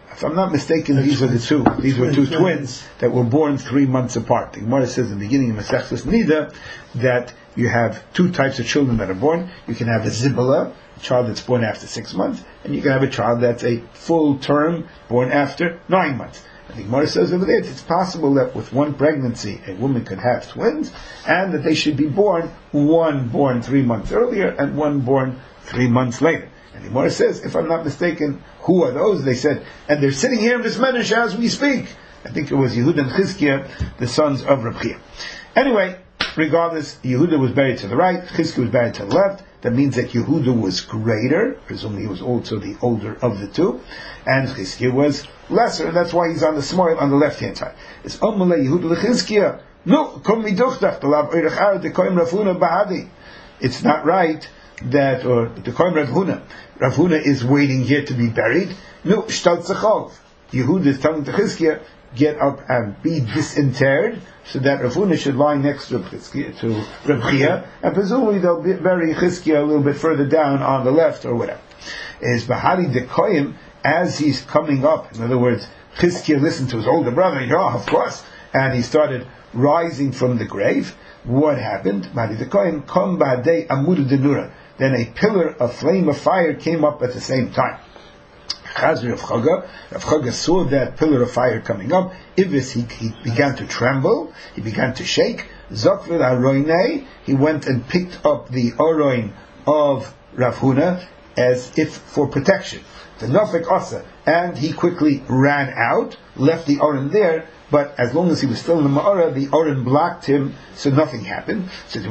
If I'm not mistaken, these were two twins that were born 3 months apart. The Gemara says in the beginning of Masechtas Nida that you have two types of children that are born. You can have a zibala, a child that's born after 6 months, and you can have a child that's a full term, born after 9 months. And the Gemara says over there, it's possible that with one pregnancy, a woman could have twins, and that they should be born, one born 3 months earlier, and one born 3 months later. And the Gemara says, if I'm not mistaken, who are those? They said, and they're sitting here in this medrash as we speak. I think it was Yehuda and Chizkiah, the sons of Reb Chia. Anyway, regardless, Yehuda was buried to the right, Chizkiah was buried to the left. That means that Yehuda was greater, presumably he was also the older of the two, and Chizkiah was lesser, and that's why he's on the small, on the left-hand side. It's Omale Yehuda leChizkiah. No, kom miduchtach, telav oirach ar dekoim Rafuna bahadi. It's not right that, or dekoim Rafuna. Rafuna is waiting here to be buried. No, shtal tzachov. Yehuda is telling to Chizkiah, get up and be disinterred, so that Rafuna should lie next to Reb Chia, and presumably they'll bury Chizkiah a little bit further down on the left or whatever. Is Bahari Dekoyim, as he's coming up, in other words, Chizkiah listened to his older brother, of course, and he started rising from the grave. What happened? Bahari Dekoyim, Kom Ba'adei Amud Denura. Then a pillar, a flame of fire came up at the same time. Rav Chaga saw that pillar of fire coming up. Ivis, he began to tremble, he began to shake. Zokvil Aroinei, he went and picked up the Oroin of Rav Huna as if for protection. The Nofek Asa, and he quickly ran out, left the Oren there, but as long as he was still in the Ma'ara, the Oren blocked him, so nothing happened. So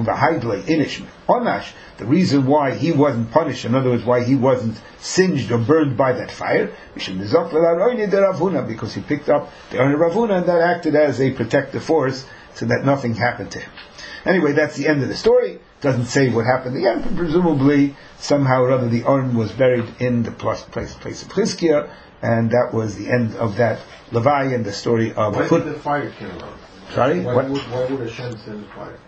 Onash, the reason why he wasn't punished, in other words, why he wasn't singed or burned by that fire, because he picked up the Oren of Rav Huna, and that acted as a protective force, so that nothing happened to him. Anyway, that's the end of the story. Doesn't say what happened again, but presumably, somehow or other, the Oren was buried in the place of Chizkiah, and that was the end of that Levi and the story of... Why did the fire come out? Sorry? Why would Hashem send fire?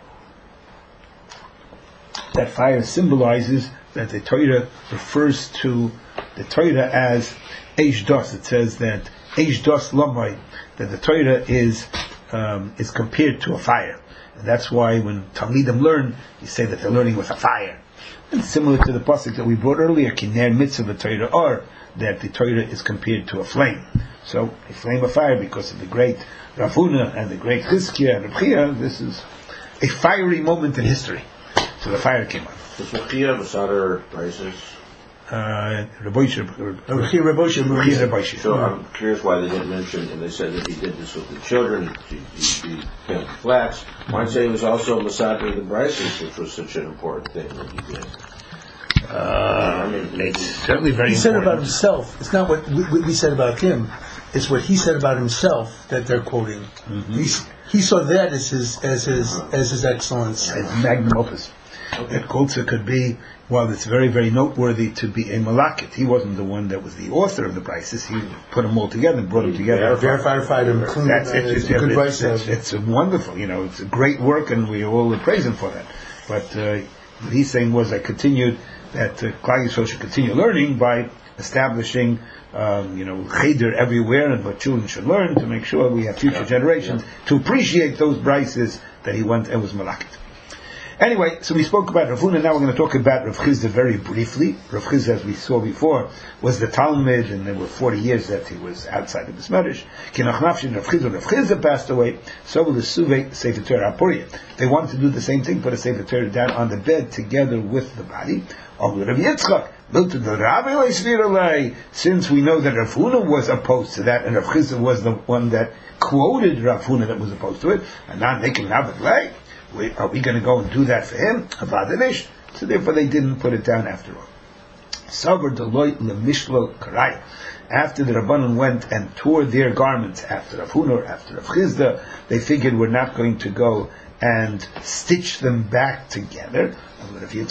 That fire symbolizes that the Torah refers to the Torah as Eish Das. It says that Eish Das Lamai, that the Torah is compared to a fire. And that's why when Talmidim learn, you say that they're learning with a fire. And similar to the pasuk that we brought earlier, Kiner Mitzvah Torah, or that the Torah is compared to a flame. So, a flame of fire, because of the great Rav Huna and the great Chizkiah and Reb Chia, this is a fiery moment in history. So the fire came up. Does Reb Chia have other prices? So I'm curious why they didn't mention, and they said that he did this with the children, he planted flax. Why say he was also Masada the Brises, which was such an important thing that he did? It's certainly very important. He said about himself. It's not what we said about him. It's what he said about himself that they're quoting. Mm-hmm. He saw that as his excellence. As magnum opus. Okay. That Kolza could be, while it's very, very noteworthy to be a malakit. He wasn't the one that was the author of the Brises. He put them all together and brought them together. Verified them, cleaned them. It's wonderful. It's a great work, and we all praise him for that. But what he's saying was, that Klal Yisrael should continue learning by establishing, cheder everywhere, and what children should learn to make sure we have future generations to appreciate those Brises that he went and was malakit. Anyway, so we spoke about Rav Huna. Now we're going to talk about Rav Chizda very briefly. Rav Chizda, as we saw before, was the Talmud, and there were 40 years that he was outside of the Smerish. Rav Chizda passed away. So will the Suvei Sefer Torah Apuria. They wanted to do the same thing, put a Sefer Torah down on the bed together with the body. Rav Yitzchak, since we know that Rav Huna was opposed to that, and Rav Chizda was the one that quoted Rav Huna that was opposed to it, and not making Navet Lay, are we going to go and do that for him? So therefore they didn't put it down after all. After the Rabbanan went and tore their garments after Rav Huna or after Rav Chizda, they figured we're not going to go and stitch them back together. Even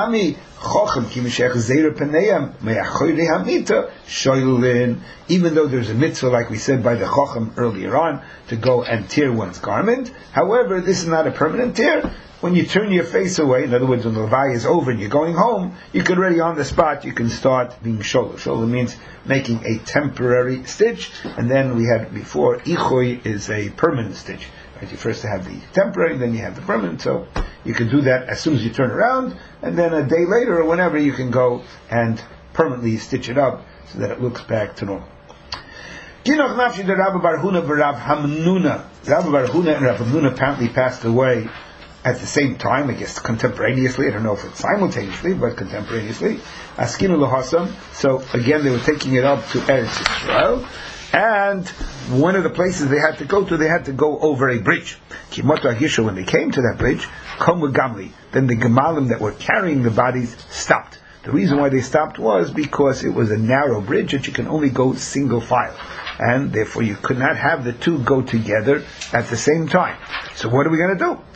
though there's a mitzvah, like we said by the Chacham earlier on, to go and tear one's garment. However, this is not a permanent tear. when you turn your face away, in other words, when the Levaya is over and you're going home, you can already on the spot, you can start being shoulder. Shoulder means making a temporary stitch, and then we had before, Ichoy is a permanent stitch. Right? You first have the temporary, then you have the permanent, so you can do that as soon as you turn around, and then a day later or whenever you can go and permanently stitch it up so that it looks back to normal. Rabbi Bar Huna and Rav Hamnuna apparently passed away at the same time, I guess contemporaneously. I don't know if it's simultaneously, but contemporaneously. Askinu lahasam. So again, they were taking it up to Eretz Yisrael, and one of the places they had to go over a bridge. Kimoto Agisha, when they came to that bridge, Komu Gamli, then the Gemalim that were carrying the bodies stopped. The reason why they stopped was because it was a narrow bridge that you can only go single file, and therefore you could not have the two go together at the same time. So what are we going to do?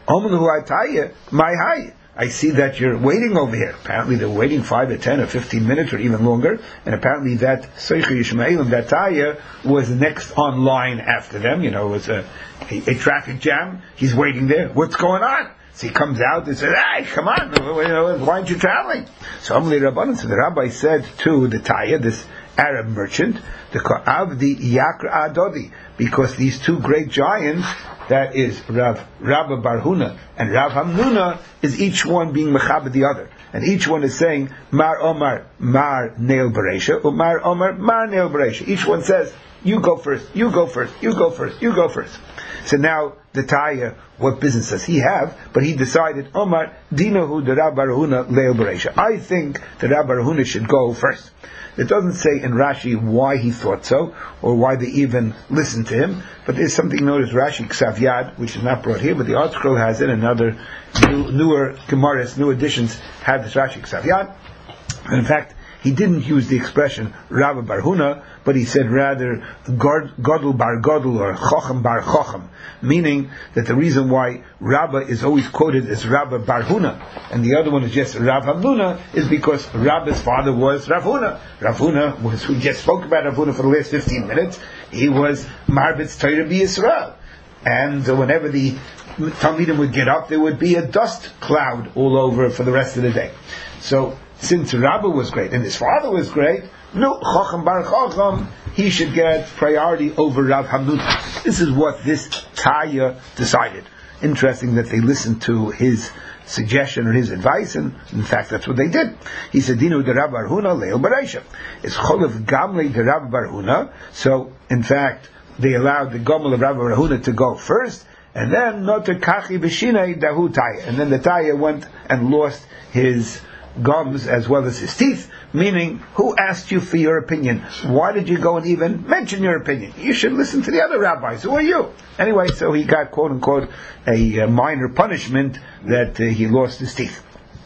I see that you're waiting over here. Apparently they're waiting 5 or 10 or 15 minutes or even longer, and apparently that Seicha Yishmaelim, that Taya, was next on line after them. It was a traffic jam. He's waiting there. What's going on? So he comes out and says, "Hey, come on, why aren't you traveling?" So the rabbi said to the Taya, this Arab merchant, the Avdi Yakra Adodi, because these two great giants, that is Rabbi Bar Huna and Rav Hamnuna, is each one being mechabed the other, and each one is saying Mar Omar Mar Neil Beresha, or Mar Omar Mar Neil Beresha. Each one says, "You go first, you go first, you go first, you go first." So now the Taya, what business does he have? But he decided, Omar Dinahu de Rabbi Bar Huna Leil Beresha. I think that Rabbi Bar Huna should go first. It doesn't say in Rashi why he thought so, or why they even listened to him, but there's something known as Rashi Ksav Yad, which is not brought here, but the article has it, and other newer Gemaras, new editions have this Rashi Ksav Yad. And in fact, he didn't use the expression Rabbi Bar Huna, but he said rather Godel Bar Godel or Chochem Bar Chochem, meaning that the reason why Rabba is always quoted as Rabbi Bar Huna and the other one is just Rav Hamnuna is because Rabba's father was Rav Huna. Rav Huna was, we just spoke about Rav Huna for the last 15 minutes, he was Marbitz Torah B'Yisrael. And whenever the Talmidim would get up, there would be a dust cloud all over for the rest of the day. So since Rabba was great and his father was great, no, Chacham Bar Chacham, he should get priority over Rav Hamnuna. This is what this Taya decided. Interesting that they listened to his suggestion or his advice, and in fact that's what they did. He said, Dinu de Rav Bar Huna Leil Bereisha. It's Cholev Gamli de Rav Bar Huna. So, in fact, they allowed the Gamel of Rav Bar Huna to go first, and then Noter Kachi B'Shinei Dahu Taya. And then the Taya went and lost his gums as well as his teeth, meaning, who asked you for your opinion? Why did you go and even mention your opinion? You should listen to the other rabbis. Who are you? Anyway, so he got, quote unquote, a minor punishment that he lost his teeth.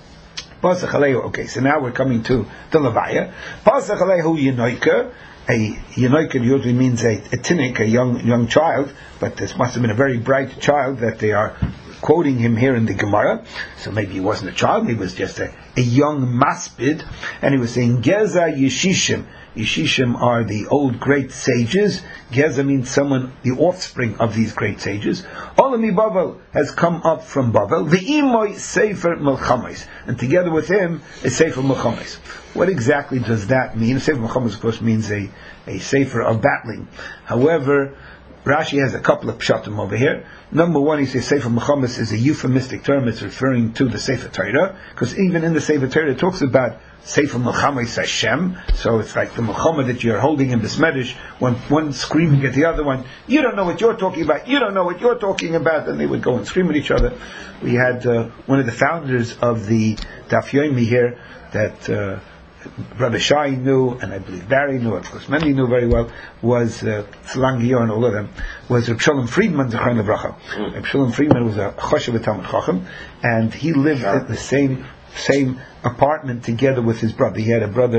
Okay, so now we're coming to the Levaya. Pasach Alehu Yenoika. A Yenoika usually means a tinnik, a young child, but this must have been a very bright child that they are quoting him here in the Gemara. So maybe he wasn't a child, he was just a young maspid, and he was saying Geza Yeshishim. Yeshishim are the old great sages. Geza means someone, the offspring of these great sages. Olami Bavel has come up from Bavel. The Imoy Sefer Melchames, and together with him is Sefer Melchames. What exactly does that mean? Sefer Melchames, of course, means a sefer of battling. However, Rashi has a couple of pshatim over here. Number one, he says Sefer Melchames is a euphemistic term. It's referring to the Sefer Torah, because even in the Sefer Torah it talks about Sefer Melchames Hashem. So it's like the Melchama that you're holding in this Medish, one screaming at the other one, you don't know what you're talking about, you don't know what you're talking about, and they would go and scream at each other. We had one of the founders of the Daf Yomi here that Rabbi Shai knew, and I believe Barry knew, of course Mendy knew very well, was Tzlangior and all of them, was Reb Shalom Friedman, Zechron Levracha. Reb Shalom Friedman was a Choshev Talmud Chacham, and he lived at the same apartment together with his brother. He had a brother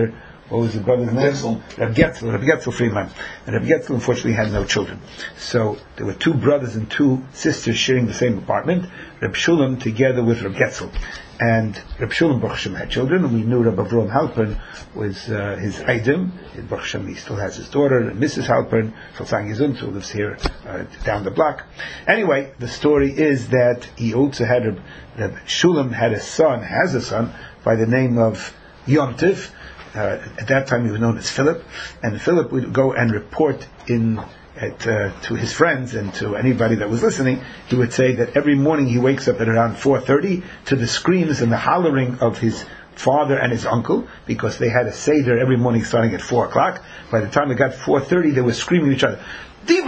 What was the brother's name? Reb Getzel Friedman. And Reb Getzel unfortunately had no children. So there were two brothers and two sisters sharing the same apartment, Reb Shulam together with Reb Getzel. And Reb Shulam Baruch Hashem had children, and we knew Reb Avram Halpern was his Eidim. Baruch Hashem, he still has his daughter, Mrs. Halpern, Shulchan Gezund, who lives here down the block. Anyway, the story is that he also had Reb Shulam has a son by the name of Yontif. At that time he was known as Philip, and Philip would go and report to his friends and to anybody that was listening. He would say that every morning he wakes up at around 4:30 to the screams and the hollering of his father and his uncle, because they had a seder every morning starting at 4 o'clock. By the time it got 4:30, they were screaming at each other. In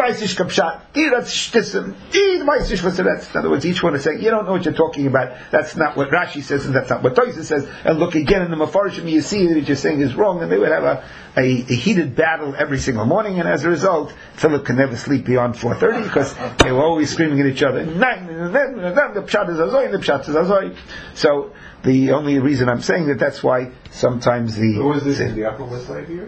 other words, each one is saying, you don't know what you're talking about. That's not what Rashi says, and that's not what Tosfos says. And look again in the Mefarshim, you see that what you're saying is wrong. And they would have a heated battle every single morning. And as a result, Philip could never sleep beyond 4:30 because they were always screaming at each other. So the only reason I'm saying that's why sometimes What was this in the Upper West Side here?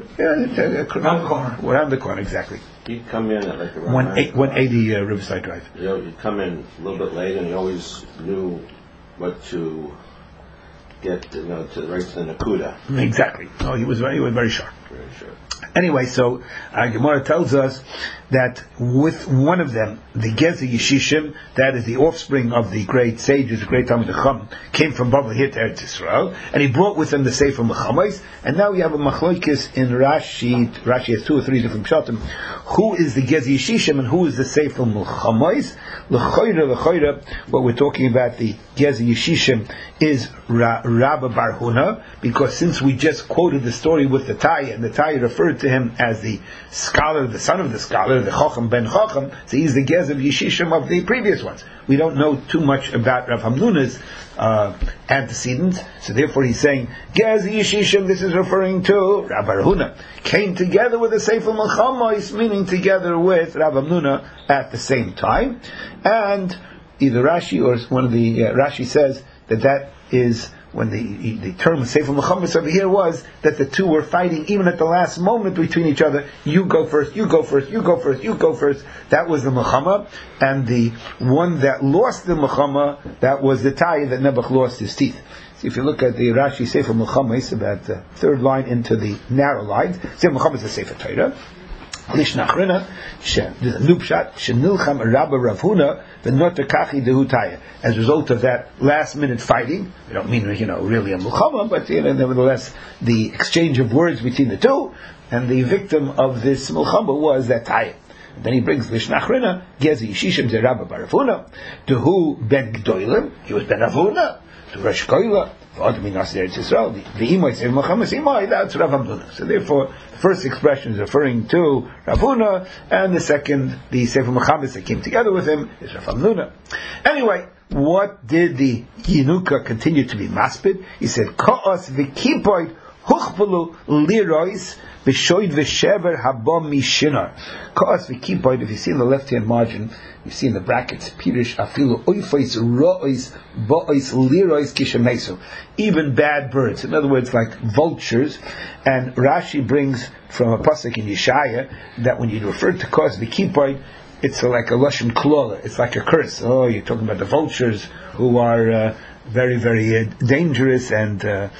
Around the corner, exactly. He'd come in at like around 180 Riverside Drive. You know, he'd come in a little bit late, and he always knew what to get, to right to the Nakuda. Exactly. Oh, he was very sharp. Very sure. Anyway, so Gemara tells us that with one of them, the Gezi Yeshishim, that is the offspring of the great sages, the great Talmid Chacham, came from Babel here to Eretz Yisrael, and he brought with him the Sefer Mechamais, and now we have a Machlokes in Rashi. Rashi has 2 or 3 different pshatim. Who is the Gezi Yeshishim and who is the Sefer Mechamais? L'choira, what we're talking about, the Gezi Yeshishim, is Rabba Bar Huna, because since we just quoted the story with the Tai, and the Tai referred to him as the scholar, the son of the scholar, the Chacham ben Chacham, so he's the Gez of Yeshishim of the previous ones. We don't know too much about Rav Hamnuna's antecedents, so therefore he's saying Gez Yeshishim, this is referring to Rav Bar Huna, came together with the Sefer Mechamais, meaning together with Rav Hamnuna at the same time. And either Rashi or one of the Rashi says that is when the term Sefer Mechamais over here was that the two were fighting even at the last moment between each other. You go first, you go first, you go first, you go first. That was the Mechama, and the one that lost the Mechama, that was the Tai that Nebuch lost his teeth. So if you look at the Rashi Sefer Mechamais, about the third line into the narrow lines, Sefer Mechamais is Sefer Torah. Lishnachrina, there's a new pshat, Shenilcham Rabba Rav Huna, v'noter kachi dehu Taya. As a result of that last minute fighting, we don't mean, really a mulchama, but nevertheless, the exchange of words between the two, and the victim of this mulchama was that Taya. Then he brings Lishnachrina, Gezi Yeshishim ze Rabba Bar Rav Huna, Dehu ben Gdoilim, he was ben Rav Huna, to Rosh Koila, that's Rav Hamnuna. So therefore, the first expression is referring to Rav Huna, and the second, the Sefer Mechamais that came together with him, is Rav Hamnuna. Anyway, what did the Yinuka continue to be maspid? He said, Ka'as v'kipoid huchpelu lirois v'shoid v'shever habom mishinar. Ka'as v'kipoid, if you see in the left-hand margin, you see in the brackets, Pirish afilu oifais ro'ois bo'ois lirois kishamesu. Even bad birds, in other words, like vultures. And Rashi brings from a pasuk in Yeshaya that when you refer to Ka'as v'kipoid, it's like a Lashon Klola, it's like a curse. Oh, you're talking about the vultures who are very, very dangerous and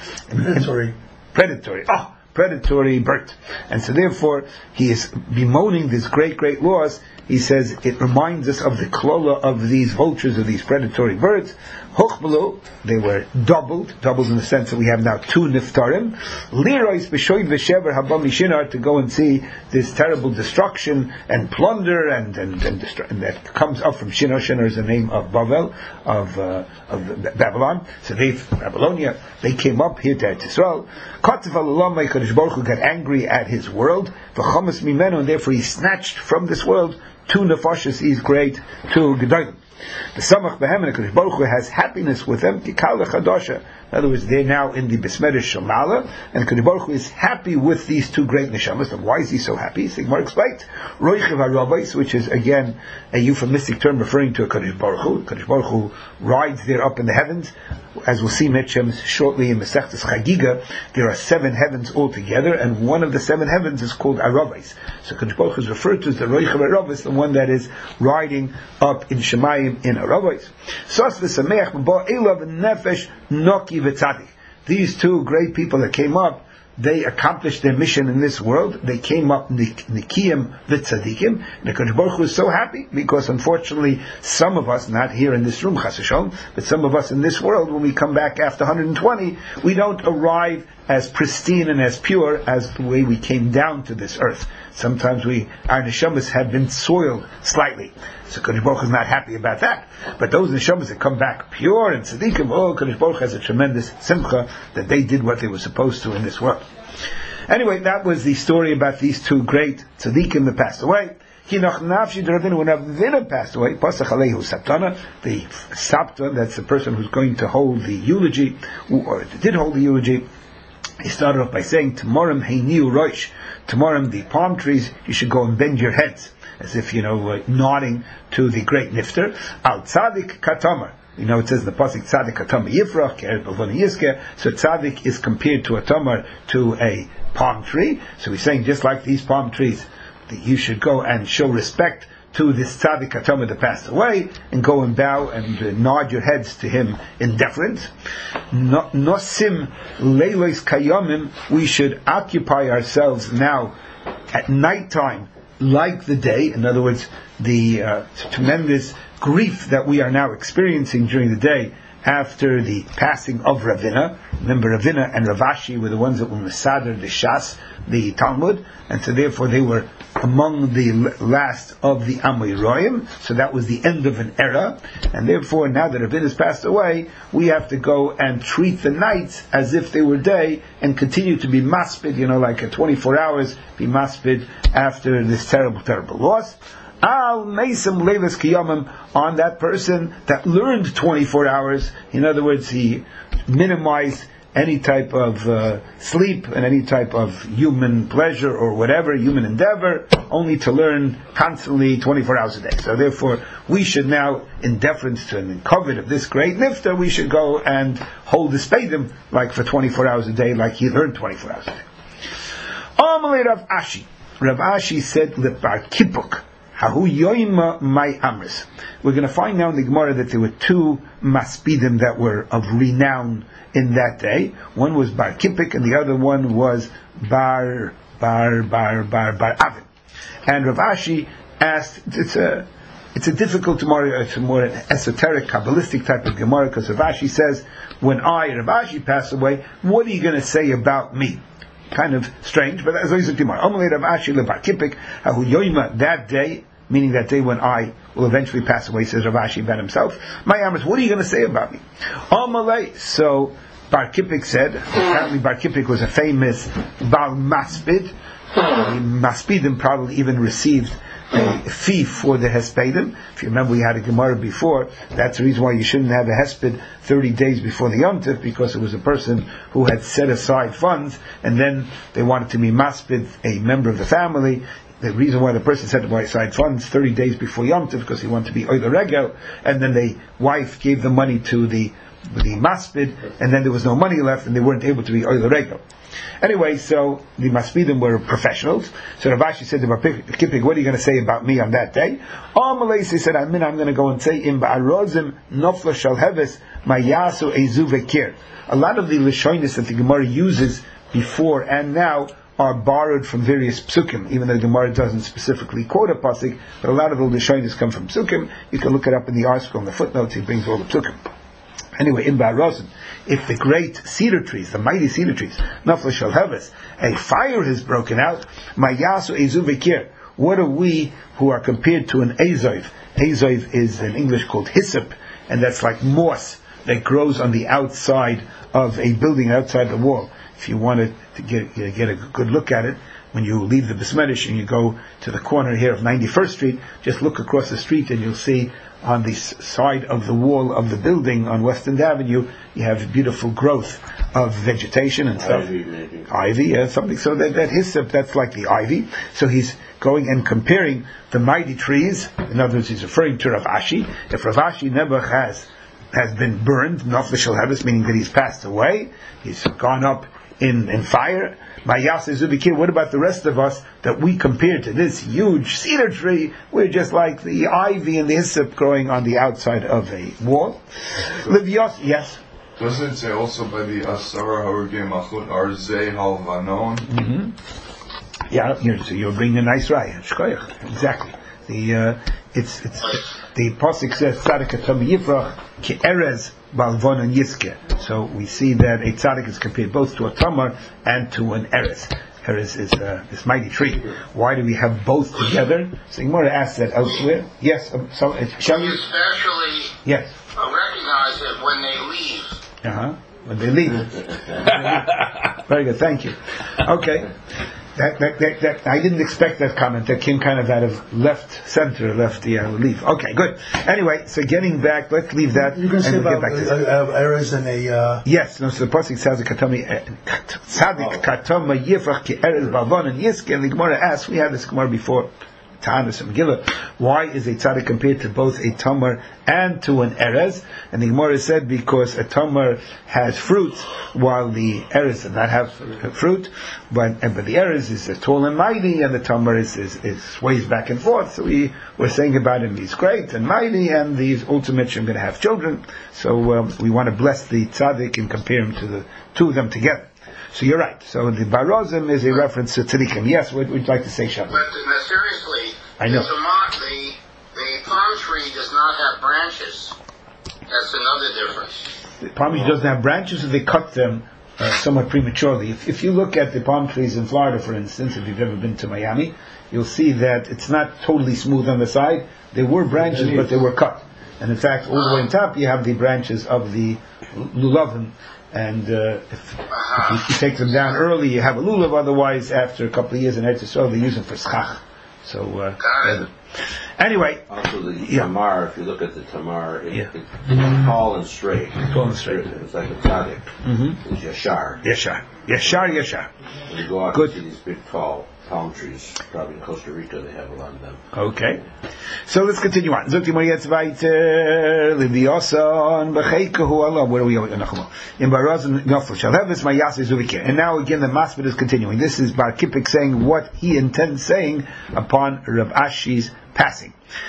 predatory. Predatory bird. And so therefore, he is bemoaning this great, great loss. He says it reminds us of the klola of these vultures, of these predatory birds. Hochbelu, they were doubled in the sense that we have now 2 niftarim. Lirois b'shoid v'shever habam mishinar, to go and see this terrible destruction and plunder and that comes up from Shinar. Shinar is the name of Bavel, of Babylon. So Babylonia, they came up here to Eretz Yisrael. Katav Elolamai Kadosh Baruch Hu got angry at his world, v'chamas mimenu, and therefore he snatched from this world 2 nefashos, these great 2 gedolim. The Samach Behem, and HaKadosh Baruch Hu has happiness with them, Kikal Chadasha. In other words, they're now in the Besmerish Shamala, and HaKadosh Baruch Hu is happy with these two great neshamas. And why is he so happy? Sigmar explained, Roichev HaRavais, which is again a euphemistic term referring to HaKadosh Baruch Hu. HaKadosh Baruch Hu rides there up in the heavens. As we'll see shortly in Masechtas Chagiga, there are 7 heavens altogether, and one of the 7 heavens is called Aravais. So HaKadosh Baruch Hu is referred to as the Roichev HaRavais, the one that is riding up in Shemayim in Aravais. Sos v'sameach b'bo elav nefesh noki v'tzadik. These two great people that came up, they accomplished their mission in this world. They came up Nikiyim v'tzadikim. And the HaKadosh Baruch Hu is so happy because unfortunately some of us, not here in this room, Chas v'sholom, but some of us in this world, when we come back after 120, we don't arrive as pristine and as pure as the way we came down to this earth. Sometimes our neshamas have been soiled slightly. So HaKadosh Baruch Hu is not happy about that. But those neshamas that come back pure and tzaddikim, HaKadosh Baruch Hu has a tremendous simcha that they did what they were supposed to in this world. Anyway, that was the story about these two great tzaddikim that passed away. When Ravina passed away, Pasach Alehu Saptana, the Sapta, that's the person who's going to hold the eulogy, or did hold the eulogy, he started off by saying, Tomorrow Heiniu Roish, tomorrow the palm trees, you should go and bend your heads, as if, nodding to the great nifter. Al Tzadik Katamar. It says in the pasuk Tzadik Katamar Yifrach, Keret Bavon Yiske. So Tzadik is compared to a tamar, to a palm tree. So he's saying, just like these palm trees, that you should go and show respect to this Tzadik Katamar that passed away, and go and bow and nod your heads to him in deference. Nosim Leilos Kayomim, we should occupy ourselves now at nighttime like the day. In other words, the tremendous grief that we are now experiencing during the day after the passing of Ravina. Remember, Ravina and Ravashi were the ones that were Mesader, the Shas, the Talmud, and so therefore they were among the last of the Amoraim, so that was the end of an era, and therefore now that Ravina has passed away, we have to go and treat the nights as if they were day, and continue to be maspid, like a 24 hours, be maspid after this terrible, terrible loss. Al Mesim Levis Kiyamim, on that person that learned 24 hours. In other words, he minimized any type of sleep and any type of human pleasure or whatever, human endeavor, only to learn constantly 24 hours a day. So therefore, we should now, in deference to and in covet of this great nifta, we should go and hold the spadim, like for 24 hours a day, like he learned 24 hours a day. Amalei Rav Ashi. Rav Ashi said, Lepar Kipuk. Hahu yoima my amris. We're going to find now in the Gemara that there were 2 maspidim that were of renown in that day. One was Bar Kipik, and the other one was Bar Avin. And Rav Ashi asked, it's a difficult Gemara, it's a more esoteric, Kabbalistic type of Gemara, because Rav Ashi says, when Rav Ashi pass away, what are you going to say about me? Kind of strange, but as always a Gemara. Amalei Rav Ashi leBar Kipik, Hahu yoima, that day, meaning that day when I will eventually pass away, says Rav Ashi about himself. My Amos, what are you going to say about me? Amalei. So Bar Kipik said, apparently Bar Kipik was a famous Baal Maspid. Maspidim probably even received a fee for the Hespedim. If you remember, we had a Gemara before. That's the reason why you shouldn't have a Hesped 30 days before the Yom Tov, because it was a person who had set aside funds, and then they wanted to be Maspid, a member of the family. The reason why the person set aside funds 30 days before Yom Tov, because he wanted to be Oiler Regel, and then the wife gave the money to the Maspid, and then there was no money left, and they weren't able to be Oiler Regel. Anyway, so the Maspidim were professionals. So Rav Ashi said to Bar Kipik, what are you going to say about me on that day? He said, I'm going to go and say, Im ba'arozim nofla shal heves mayasu ezu vekir. A lot of the Lashonis that the Gemara uses before and now are borrowed from various psukim, even though the Gemara doesn't specifically quote a pasuk, but a lot of the Lashonis come from psukim. You can look it up in the article in the footnotes, he brings all the psukim. Anyway, in Ba'arozim, if the great cedar trees, the mighty cedar trees, Nafla Shal Heves, a fire has broken out, Mayasu Ezu Vekir, what are we who are compared to an Ezoiv? Ezoiv is in English called hyssop, and that's like moss that grows on the outside of a building, outside the wall. If you wanted to get a good look at it, when you leave the Besmerish and you go to the corner here of 91st Street, just look across the street and you'll see on the side of the wall of the building on West End Avenue, you have beautiful growth of vegetation and stuff. Ivy, maybe. Ivy, yeah, something. So that hyssop, that's like the ivy. So he's going and comparing the mighty trees. In other words, he's referring to Rav Ashi. If Rav Ashi never has been burned, nafla shel heves, meaning that he's passed away, he's gone up in fire. What about the rest of us that we compare to this huge cedar tree? We're just like the ivy and the hyssop growing on the outside of a wall. Yes. Doesn't it say also by the Asara Harugei Machut Arzei Halvanon? Yeah, you're bringing a nice raya. Exactly. The pasuk says tzaddik atam yifrach ki erez balvon and yiske. So we see that a tzaddik is compared both to a tamar and to an erez. Erez is this mighty tree. Why do we have both together? So Gemara asks that elsewhere. Yes, shall we? Especially Yes. Recognize it when they leave. When they leave. Very good, thank you. Okay. That I didn't expect that comment. That came kind of out of left the leaf. Okay, good. Anyway, so getting back, let's leave that. You can say about erez and a. Yes, no. So the pasuk says Tzadik katama yifrach ki erez balvon and yiske. And the Gemara asks, we had this Gemara before. Tanis and Megillah. Why is a tzaddik compared to both a tamar and to an erez? And the Gemara said because a tamar has fruit, while the erez does not have fruit. But the erez is tall and mighty, and the tamar is sways back and forth. So we were saying about him, he's great and mighty, and he's ultimate. I'm going to have children. So we want to bless the tzaddik and compare him to the two of them together. So you're right. So the Barozim is a reference to tzaddikim. Yes, what would you like to say, Shabbat? But seriously, I know. The palm tree does not have branches. That's another difference. The palm tree doesn't have branches, so they cut them somewhat prematurely. If you look at the palm trees in Florida, for instance, if you've ever been to Miami, you'll see that it's not totally smooth on the side. There were branches, but they were cut. And in fact, all the way on top, you have the branches of the lulavim. And if you take them down early, you have a lulav. Otherwise, after a couple of years in Eretz Yisrael, they use them for schach. So anyway, also the tamar. If you look at the tamar, it's tall and straight. Tall and straight. It's like a tzaddik. It's yashar. Yashar. When you go out and see these big, tall palm trees, probably in Costa Rica, they have a lot of them. Okay. So let's continue on. Where are we going? And now again the Masbid is continuing. This is Bar Kippik saying what he intends saying upon Rav Ashi's passing.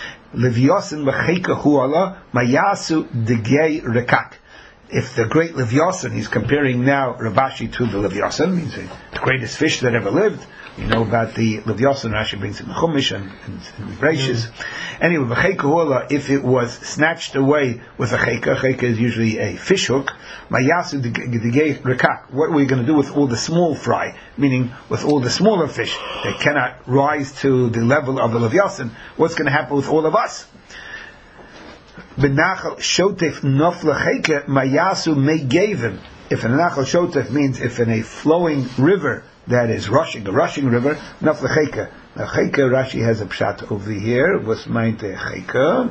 If the great Leviosan, he's comparing now Rav Ashi to the Leviosan, he's the greatest fish that ever lived. You know about the Leviosan, Rashi brings in the Chumash and Breishis. Anyway, if it was snatched away with a cheka is usually a fish hook, mayasu degei rekak. What are we going to do with all the small fry? Meaning, with all the smaller fish that cannot rise to the level of the Leviosan, what's going to happen with all of us? Benachal shotef nofla cheka mayasu megavim. If a nachal shotef means if in a flowing river that is rushing, a rushing river, nafla cheka. Now cheka, Rashi has a pshat over here. What's meint cheka?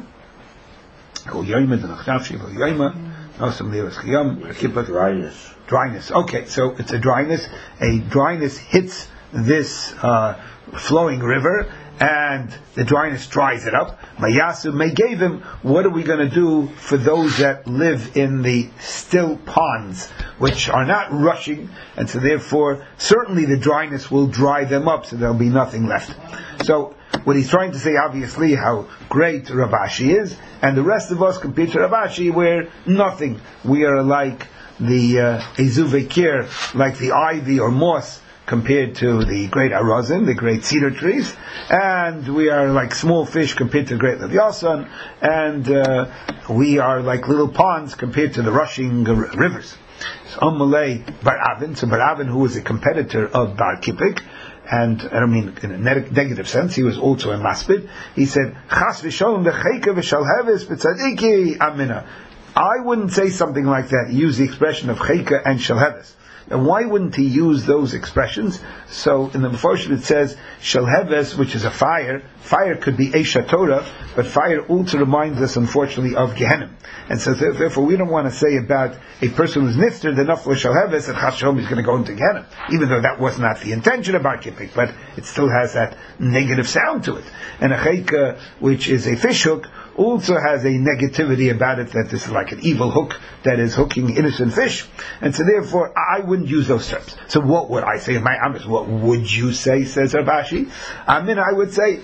Dryness. Okay, so it's a dryness. A dryness hits this flowing river, and the dryness dries it up. Mayasu megavim. What are we going to do for those that live in the still ponds, which are not rushing, and so therefore certainly the dryness will dry them up, so there'll be nothing left. So what he's trying to say, obviously, how great Rav Ashi is, and the rest of us compared to Rav Ashi, we're nothing. We are like the ezuvekir, like the ivy or moss, compared to the great arazim, the great cedar trees, and we are like small fish compared to the great Leviosan, and we are like little ponds compared to the rushing rivers. So Amalei Bar Avin, so Bar Avin, who was a competitor of Bar Kippik, and I don't mean in a negative sense, he was also a maspid. He said, Chas v'sholem decheka v'shalheves b'tzadiki amina. I wouldn't say something like that. He used the expression of cheka and shalheves. And why wouldn't he use those expressions? So in the Meforshim it says, Shalheves, which is a fire. Fire could be Eisha Torah, but fire also reminds us, unfortunately, of Gehenna. And so therefore we don't want to say about a person who's nifter, the Nafla Shalheves, and Chas Shalom is going to go into Gehenna. Even though that was not the intention of Bar Kippik, but it still has that negative sound to it. And a Chayka, which is a fish hook, also has a negativity about it, that this is like an evil hook that is hooking innocent fish. And so therefore, I wouldn't use those terms. So what would I say in my Amos? What would you say, says Rav Ashi? I would say,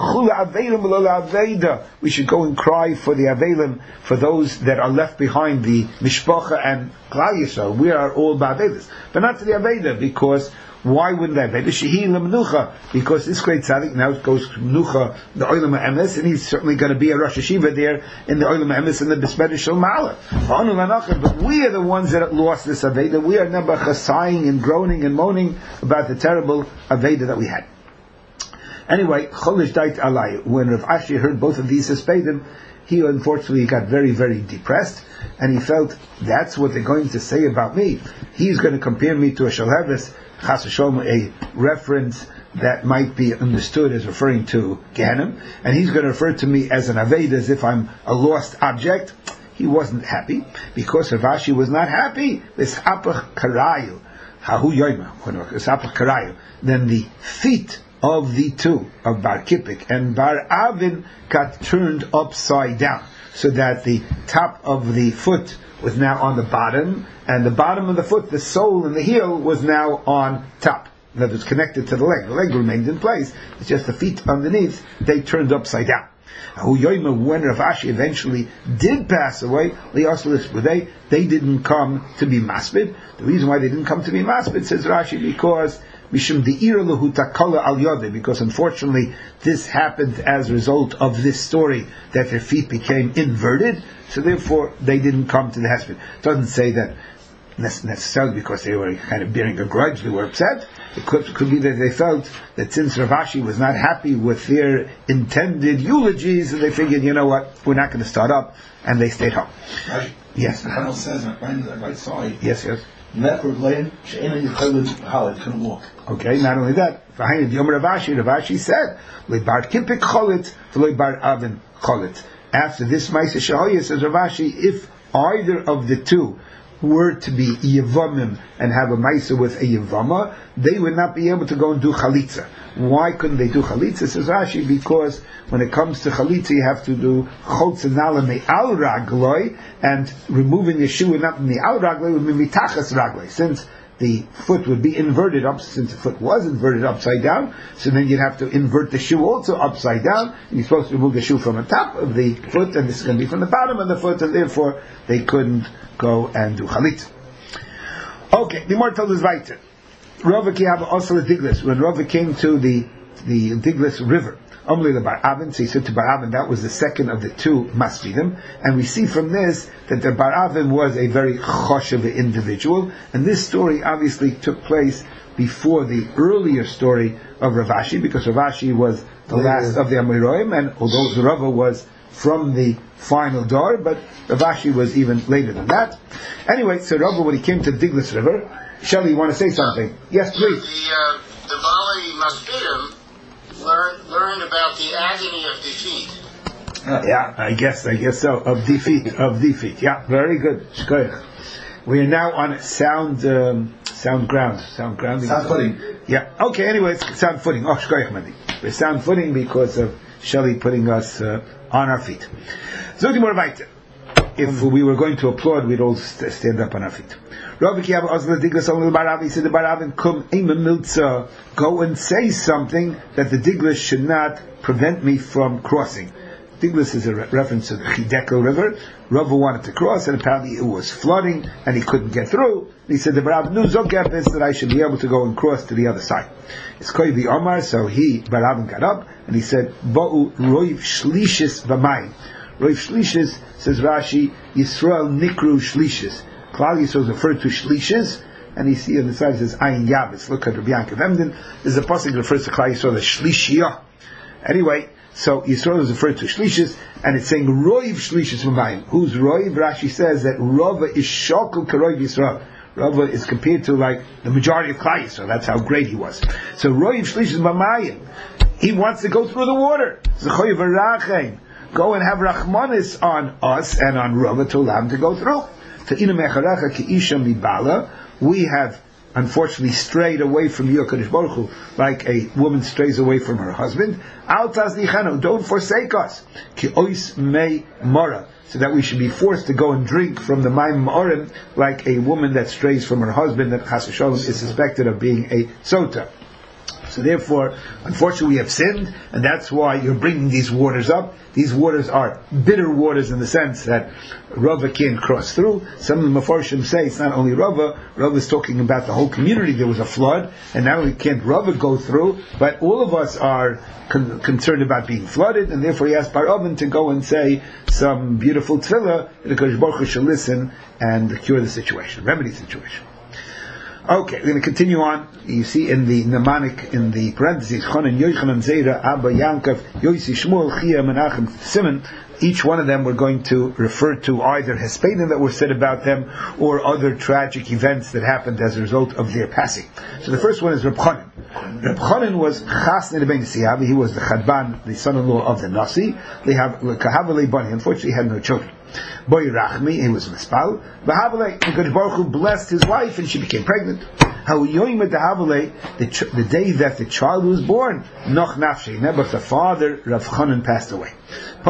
we should go and cry for the Avelim, for those that are left behind, the Mishpacha and Klal Yisrael. We are all Ba'avelis. But not to the Aveda, because why wouldn't that be? Because this great tzaddik now goes to Menucha, the Olam HaEmes, and he's certainly going to be a Rosh Hashiva there in the Olam HaEmes in the Besmeder Shel Ma'ala. But we are the ones that lost this Aveda. We are never sighing and groaning and moaning about the terrible Aveda that we had. Anyway, Chodesh Dait Alai, when Rav Ashi heard both of these Hespedim, he unfortunately got very, very depressed, and he felt, that's what they're going to say about me. He's going to compare me to a Shalheves, Chas V'Sholom, a reference that might be understood as referring to Gehenna, and he's going to refer to me as an Aved, as if I'm a lost object. He wasn't happy, because Rav Ashi was not happy. This Hapach Karayu, Hahu Yoima, this Hapach Karayu, then the feet of the two, of Bar Kippik and Bar Avin, got turned upside down, so that the top of the foot was now on the bottom, and the bottom of the foot, the sole and the heel, was now on top. That was connected to the leg. The leg remained in place. It's just the feet underneath, they turned upside down. When Rav Ashi eventually did pass away, they didn't come to be maspid. The reason why they didn't come to be maspid, says Rashi, because because unfortunately this happened as a result of this story, that their feet became inverted, so therefore they didn't come to the hesped. It doesn't say that necessarily because they were kind of bearing a grudge, they were upset. It could be that they felt that since Rav Ashi was not happy with their intended eulogies, and they figured, you know what, we're not going to start up, and they stayed home. Right. Yes. The Bible says on the right side. Yes. Couldn't walk. Okay, not only that, Rav Ashi said, after this Ma'aseh Shehoyah, says Rav Ashi, if either of the two were to be Yevamim and have a Ma'aseh with a Yevama, they would not be able to go and do Chalitza. Why couldn't they do Chalitza, says Rashi? Because when it comes to Chalitza, you have to do Chotz Nala Me'al Ragloi, and removing the shoe not in the Al Ragloi would be Mitachas Ragloi. Since the foot would be inverted up, since the foot was inverted upside down, so then you'd have to invert the shoe also upside down, and you're supposed to remove the shoe from the top of the foot, and this is going to be from the bottom of the foot, and therefore they couldn't go and do Chalitza. Okay, the more told us weiter. Rava Kiyava also the Diglis. When Rava came to the Diglis River, Omli le Bar Avin, so he said to Bar Avin, that was the second of the two Masvidim, and we see from this that the Bar Avin was a very choshev individual, and this story obviously took place before the earlier story of Rav Ashi, because Rav Ashi was the last of the Amoraim, and although Rava was from the final door, but Rav Ashi was even later than that. Anyway, so Rava, when he came to the Diglis River, Shelley, you want to say something? Yes, please. The Bali Masbidim learned about the agony of defeat. Yeah, I guess so. Of defeat. Yeah, very good. Shkoyach. We are now on sound grounding. Sound footing. Yeah. Okay. Anyway, it's sound footing. Oh, shkoyach mandi. We're sound footing because of Shelley putting us on our feet. Zoti more weiter. If we were going to applaud, we'd all stand up on our feet. Rabbi Kiyav Osler Diglas Omel Baravi said the Baravin Kum Eima Miltza, go and say something that the Diglas should not prevent me from crossing. Diglas is a reference to the Chidekel River. Rava wanted to cross, and apparently it was flooding, and he couldn't get through. He said the Barav knew Zogepis that I should be able to go and cross to the other side. It's Koivi Omar, so Baravin got up, and he said, Bo'u Roiv Shlishis V'mayim. Roiv Shlishis, says Rashi, Yisrael Nikru Shlishis. Klal Yisrael is referred to Shlishis, and you see on the side it says Ayin Yavis. Look at Rabbi Yankov Emden. There's a pasuk that refers to Klal Yisrael as Shlishiyah. Anyway, so Yisrael is referred to Shlishis, and it's saying Roiv Shlishis V'mayim. Who's Roiv? Rashi says that Rava is Shokul Karoiv Yisrael. Rava is compared to like the majority of Klai Yisrael. That's how great he was. So Roiv Shlish B'mayim, he wants to go through the water. Zechoy v'rachem, go and have rachmanis on us and on Rava to allow him to go through. We have unfortunately strayed away from you, HaKadosh Baruch Hu, like a woman strays away from her husband. Al taznichanu, don't forsake us. Ki ois mei mara, so that we should be forced to go and drink from the Mayim Ma'orim, like a woman that strays from her husband, that Chas v'Shalom is suspected of being a sota. So therefore, unfortunately, we have sinned, and that's why you're bringing these waters up. These waters are bitter waters in the sense that Rava can't cross through. Some of the Mefarshim say it's not only Rava. Rava is talking about the whole community. There was a flood, and not only can't Rava go through, but all of us are concerned about being flooded, and therefore he asked Barovin to go and say some beautiful tefillah that the Kodesh Baruch Hu should listen and cure the situation, remedy the situation. Okay, we're going to continue on. You see in the mnemonic, in the parentheses, Chonin, Yochanan, Zera, Abba, Yankov, Yosi, Shmuel, Chia, Menachem, Simon. Each one of them we're going to refer to either Hespedim that were said about them, or other tragic events that happened as a result of their passing. So the first one is Reb Chonin. Reb Chonin was Chasne Lebein Siavi. He was the Chadban, the son-in-law of the Nasi. They have Kahavale Bani. Unfortunately, he had no children. Boy Rachmi, he was Mispal. Bahavale, the Baruch Hu blessed his wife, and she became pregnant. How the day that the child was born, Noch Nafshi, Nebuch, the father, Rav Chonin, passed away. So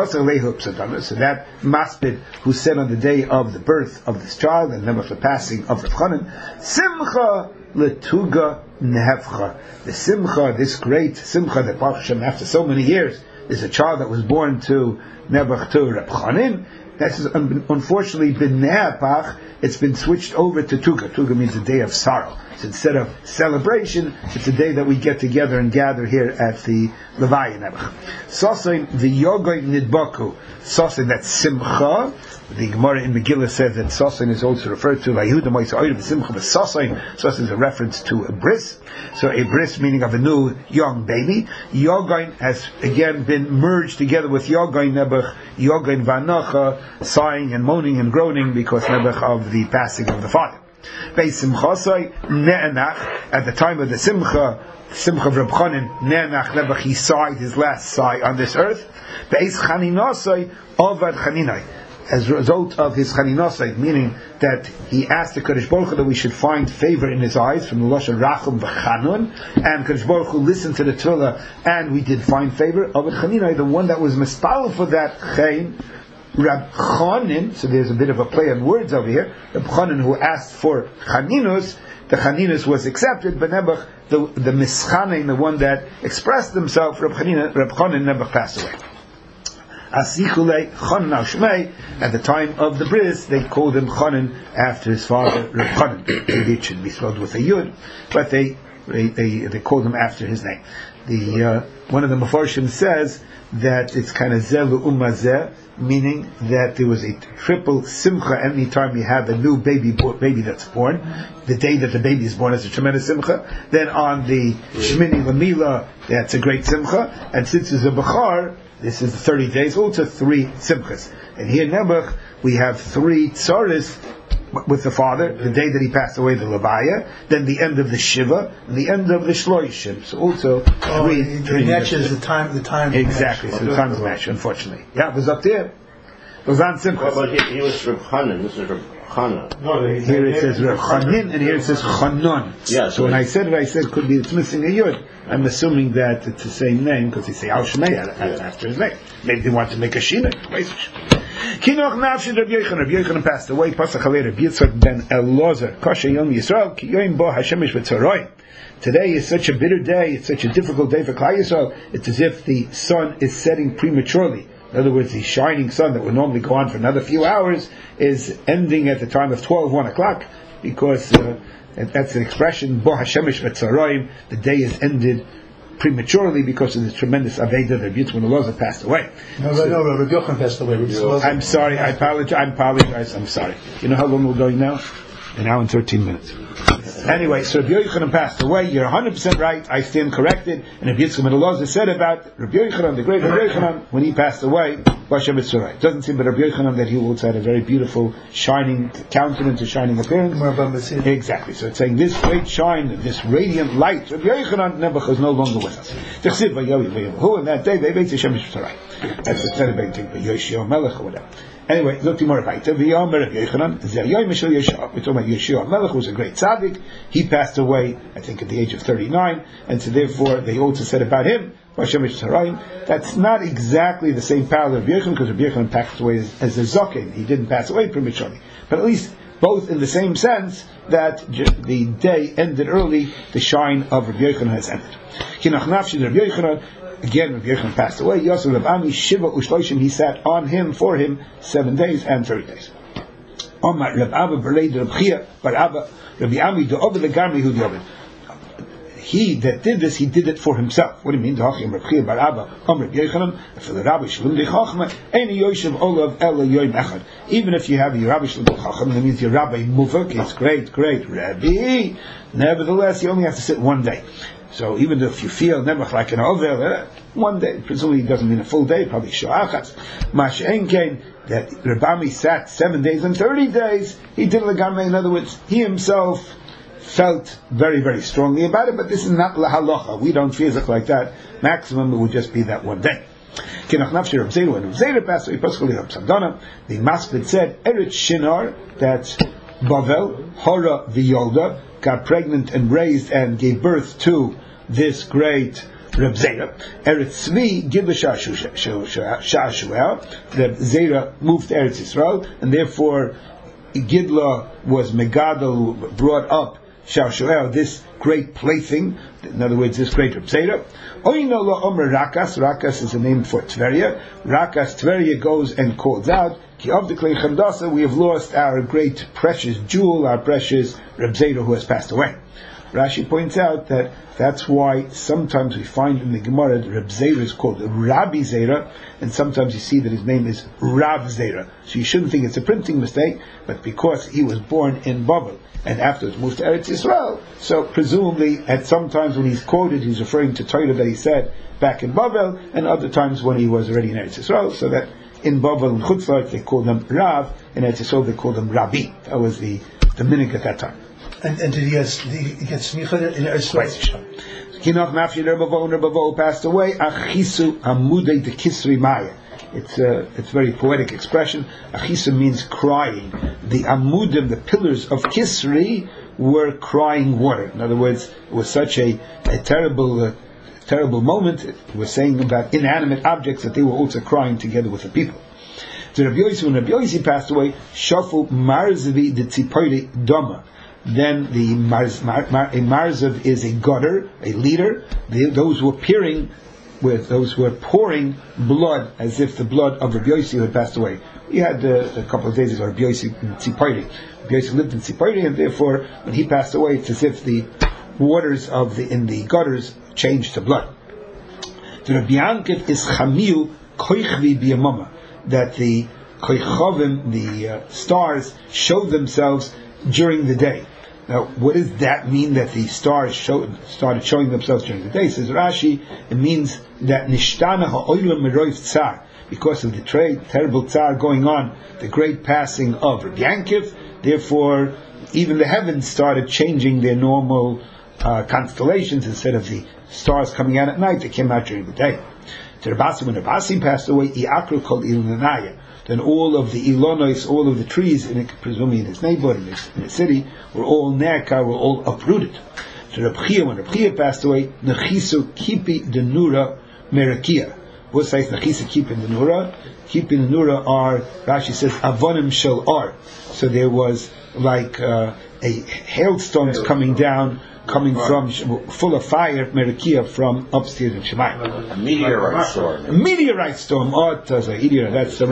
that Maspid, who said on the day of the birth of this child, and Nebuch, the passing of Rav Chonin, Simcha Letuga Nehefcha. The Simcha, this great Simcha that Baruch Hashem, after so many years, is a child that was born to Nebuch, to Rav Chonin. That's unfortunately been Nehepach. It's been switched over to Tuga. Tuga means a day of sorrow. So instead of celebration, it's a day that we get together and gather here at the Levaya Nebuch. Sosain the Yogoy Nidbaku. Sosain, that's Simcha. The Gemara in Megillah says that Sosain is also referred to like Yehuda Moisa Oirim Simcha, but Sosain is a reference to a bris. So a bris meaning of a new young baby. Yogain has again been merged together with Yogain Nebuch, Yogain Vanacha, sighing and moaning and groaning because Nebuch of the passing of the father. Beis Simchasai Ne'anach, at the time of the Simcha of Reb Chonin, Ne'anach Nebuch, he sighed his last sigh on this earth. Beis Chaninasai Ovad Chaninai, as a result of his Chaninasai, meaning that he asked the Kodesh Baruch Hu that we should find favor in his eyes, from the Lashon Rachum v'Chanun, and Kodesh Baruch Hu listened to the Tefillah, and we did find favor. Ovad Chaninai, the one that was mispal for that Chain, Rab Chonin, so there's a bit of a play on words over here. Rab Chonin, who asked for Chaninus, the Chaninus was accepted, but Nebuch, the Mischanin, the one that expressed himself, Rab Chonin, Nebuch passed away. Asichule Chonin al Shmei, at the time of the bris, they called him Chonin after his father, Rab Chonin. Maybe it should be spelled with a yud, but they called him after his name. One of the Mefarshim says that it's kind of zelu umazeh, meaning that there was a triple simcha any time you have a new baby that's born. The day that the baby is born is a tremendous simcha. Then on the Shmini Lamila, that's a great simcha. And since it's a Bechar, this is the 30 days, also 3 simchas. And here in Nebuch, we have 3 tzaris with the father, the day that he passed away, the Levaya, then the end of the Shiva, and the end of the Shloishim. So also 3 matches the time. Exactly, so the time of the match, unfortunately. Yeah, it was up there. It was on Simchas. But he was Reb Chanan, this is Reb Chana. Here it says Reb Chanin, and here it says Chanon. Yeah, so when I said it could be it's missing a yud. I'm assuming that it's the same name because they say Al Shmei after his name. Maybe they want to make a shina. Kinoch nafshi Reb Yochanan passed away. Pasach Halei Reb Yitzchak ben Elazar Kasha Yom Yisrael Ki Yoim Bo Hashemish V'Tzaroim. Today is such a bitter day. It's such a difficult day for Klal Yisrael. It's as if the sun is setting prematurely. In other words, the shining sun that would normally go on for another few hours is ending at the time of 1 o'clock, because that's an expression, Bo Hashemish V'Tzaroim, the day is ended prematurely because of the tremendous Aveda that Yitzchak ben Elazar passed away. No, Rabbi Yochanan passed away. I'm sorry, I apologize, I'm sorry. You know how long we're going now? An hour and 13 minutes. Anyway, so Rabbi Yochanan passed away. You're 100% right. I stand corrected. And Rabbi Yitzchak ben Elazar said about Rabbi Yochanan, the great Rabbi Yochanan, when he passed away, Bashem Mitzvah. It doesn't seem but Rabbi Yochanan that he also had a very beautiful, shining countenance, a shining appearance. Exactly. So it's saying this great shine, this radiant light, Rabbi Yochanan Nebuch is no longer with us. Who in that day they made Hashem Mitzvah. That's the celebrating thing, but Yoshua Melech or whatever. Anyway, look to more right. V'yomer Yochanan, Zayom Mishal Yeshua. We're talking about Yeshua Melech, who was a great tzaddik. He passed away, I think, at the age of 39, and so therefore they also said about him, that's not exactly the same parallel of Yochanan, because Rabbi Yochanan passed away as a zokin. He didn't pass away prematurely, but at least both in the same sense that the day ended early, the shine of Rabbi Yochanan has ended. Again, Rabbi Yochanan passed away. Yosef Reb Ami Shiva Ushloshim, he sat on him, for him, 7 days and 30 days. Omar Reb Abba Berleid Reb Chia Bar Abba Rabbi Ami Do'ovid Legamri Hu Do'ovid. He that did this, he did it for himself. What do you mean? Do'achim Reb Chia Bar Abba Omar Reb Yochanan for the Rabbi Shalom De Chachma Any Yoshev Olav Ela Yoim Echad. Even if you have your Rabbi Shalom De Chachma, that means your Rabbi Muvak, it's great Rabbi. Nevertheless, you only have to sit 1 day. So even if you feel nebuch like an over, 1 day, presumably it doesn't mean a full day, probably sha'achas. Mash'en came that Rabami sat 7 days and 30 days. He did legamre. In other words, he himself felt very, very strongly about it. But this is not lahalacha. We don't feel it like that. Maximum it would just be that 1 day. The Maspid said Eretz Shinar, that's Bavel, Hora v'Yolda, got pregnant and raised and gave birth to this great Reb Zera. Eretz Tzvi, Gidla Sha'ashuel. Reb Zera moved to Eretz Yisrael, and therefore Gidla was Megadol, brought up Sha'ashuel, this great plaything. In other words, this great Reb Zera. Oyno lo Omer Rakas. Rakas is a name for Tveria. Rakas, Tveria goes and calls out, Ki of the Klei Chamdasa, we have lost our great precious jewel, our precious Reb Zera who has passed away. Rashi points out that that's why sometimes we find in the Gemara that Reb Zera is called Rabbi Zera, and sometimes you see that his name is Rav Zera. So you shouldn't think it's a printing mistake, but because he was born in Babel and afterwards moved to Eretz Yisrael, so presumably at some times when he's quoted, he's referring to Torah that he said back in Babel, and other times when he was already in Eretz Yisrael, so that in Babel and Chutz La'aretz they called him Rav, in Eretz Yisrael they called him Rabbi. That was the minhag at that time. And did he get smicha in Eretz Yisrael? Kinach Nafshi Rebavo passed away. Achisu Amudei de Kisri Maya. It's a very poetic expression. Achisu means crying. The Amudim, the pillars of Kisri, were crying water. In other words, it was such a terrible moment. It was saying about inanimate objects that they were also crying together with the people. So Rabbi Yossi, when Rabbi Yossi passed away, Shafu Marzavi de Tzipori Doma. Then the Marzav is a gutter, a leader. Those who were pouring blood as if the blood of Rabbi Yossi had passed away. We had a couple of days ago Rabbi Yossi in Tzipori. Rabbi Yossi lived in Tzipori, and therefore when he passed away, it's as if the waters in the gutters changed to blood. The Rabbi Yankiv is Chamiu Koichvi B'Yamama, that the Koichavim, the stars, showed themselves during the day. Now, what does that mean that the stars started showing themselves during the day? Says Rashi, it means that Nishtana ha'olam meroiv tzar, because of the terrible tzar going on, the great passing of Rabbi Yankiv, therefore even the heavens started changing their normal constellations. Instead of the stars coming out at night, they came out during the day. When Rabasi passed away, Iakru called Ilonaya. Then all of the Ilonos, all of the trees, presumably in his neighborhood, in his city, were all nerka, were all uprooted. So when Reb Chia passed away, Nechisu Kipi Denura Merakia. What says Nechisu Kipi Denura? Kipi Denura are, Rashi says, Avonim Shel Ar. So there was like a hailstones coming down, from full of fire, Merakia, from upstairs in Shemayim. A meteorite storm. A meteorite storm. Oh, that's the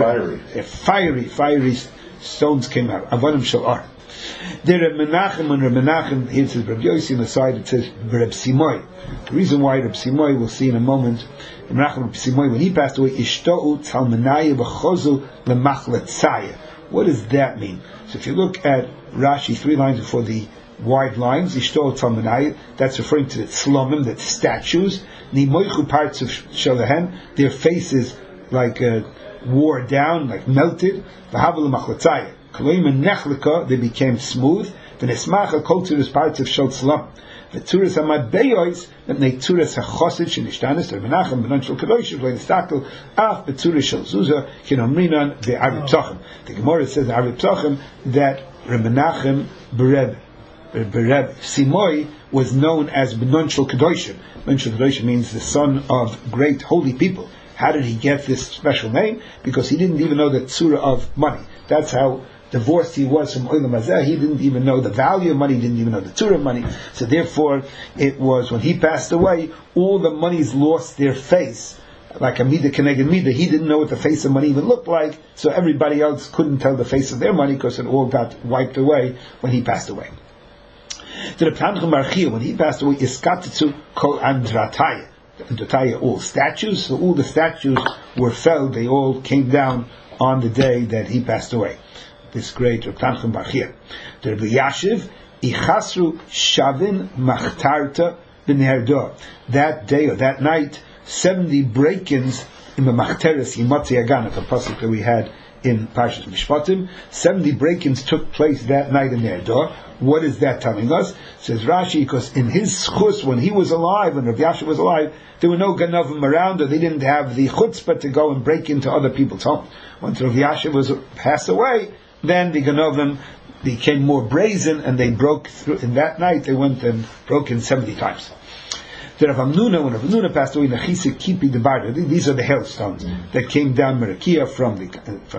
fiery stones came out. Avonim Shel Ar. There Reb Menachem, when Reb Menachem, here it says Reb Yossi on the side, it says Reb Simoy. The reason why Reb Simoy, we'll see in a moment, Reb Menachem Reb Simoy, when he passed away, Ishta'u Tzalmanaya B'chozu L'machlet Tzaya. What does that mean? So if you look at Rashi, 3 lines before the wide lines. Ishtol Talmanai, that's referring to the tzlomim, the statues. Nimoichu parts of Shalahem, their faces like wore down, like melted. V'havalu machlatzayah. Kaloim and nechlika, they became smooth. V'nesmacha kol tzuras parts of Shal Tzlam. The Tzuras HaMadbeyois, that they Tzuras HaChosid Shenishtanis, the Menachem, Benon Shel Kedoshim, V'leistakel, Af B'Tzuras Shel Zuzah, Kinomrinan, the Arib Tzachim. The Gemara says, the Arib Tzachim, that Menachem Bereb Simoi was known as Benon Shel Kedoshim. Benon Shel Kedoshim means the son of great holy people. How did he get this special name? Because he didn't even know the Tzura of money. That's how divorced he was from Olam Hazeh. He didn't even know the value of money, he didn't even know the Tzura of money. So therefore, it was when he passed away, all the monies lost their face. Like a Mida Keneged Mida, he didn't know what the face of money even looked like, so everybody else couldn't tell the face of their money because it all got wiped away when he passed away. To the Tanchum Archia, when he passed away, Iskatetsu Kol Andrataya. Andrataya, all statues, so all the statues were felled, they all came down on the day that he passed away. This great Reb Tanchum Barchia. The Rebbe Yashiv, Ichasru Shavin Machtarta B'Neherdor. That day or that night, 70 break-ins in the Machteres Yimotzi Agana, the pasuk that we had in Parshas Mishpatim. 70 break-ins took place that night in Neherdor. What is that telling us? Says Rashi, because in his schus, when he was alive, when Reb Yashiv was alive, there were no Ganovim around, or they didn't have the chutzpah to go and break into other people's homes. Once Reb Yashiv was passed away, then the Ganovim became more brazen, and they broke through. In that night, they went and broke in 70 times. The Rav Amnuna, when Rav Amnuna passed away, Nachisa Kipi the Barda, these are the hailstones that came down Merakia from the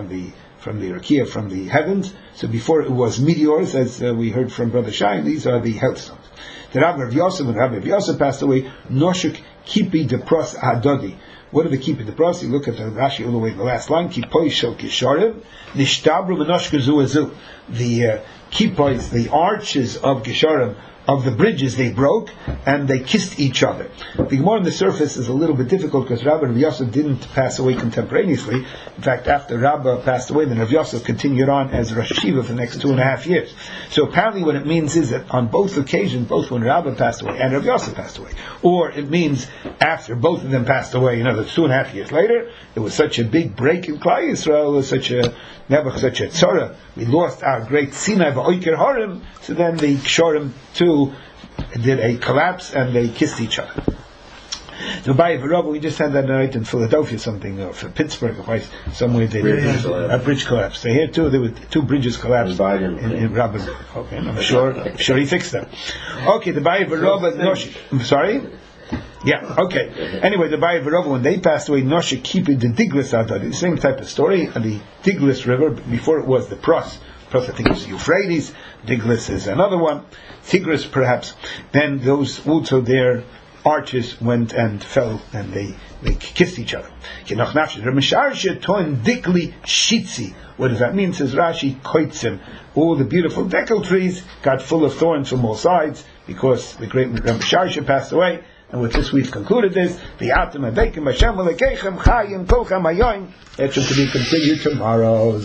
Rakia, from the heavens. So before it was meteors, as we heard from Brother Shine, these are the hailstones. The Rav Yosef, when Rav Yosef passed away, Noshuk Kipi de Pros Adodi. What are the Kipi de Pros? You look at the Rashi all the way to the last line. Kipoy Shel Gesharim, Nishtabru Menoshka Zuazu. The Kipoys, the arches of Gesharim, of the bridges, they broke and they kissed each other. The Gemara on the surface is a little bit difficult because Rabbi Rav Yosef didn't pass away contemporaneously. In fact, after Rabbi passed away, then Rav Yosef continued on as Rosh Yeshiva for the next 2.5 years. So apparently what it means is that on both occasions, both when Rabbi passed away and Rav Yosef passed away, or it means after both of them passed away, 2.5 years later, it was such a big break in Klal Yisrael, it was such a tzara. We lost our great Sinai v'oiker harim, so then the Kshorim too did a collapse and they kissed each other. The Bayi V'Rabba, we just had that night in Philadelphia, something, or for Pittsburgh, somewhere they did a bridge collapse. So here too, there were 2 bridges collapsed in Rabban. Okay, I'm sure he fixed them. Okay, the Bayi V'Rabba, I'm sorry? Yeah, okay. Anyway, the Bayi V'Rabba, when they passed away, Noshe Kipi the Tigris Adad, the same type of story, and the Tigris River, before it was the Pros, I think it was Euphrates, Tigris is another one, Tigris perhaps, then those also their arches went and fell and they kissed each other. What does that mean? Says Rashi, Koitzim, all the beautiful deckle trees got full of thorns from all sides because the great Ramesharsha passed away. And with this we've concluded this. The Atam Abekim Hashem V'Lekeichem Chayim Kolchem Hayoim. That should be continued tomorrow.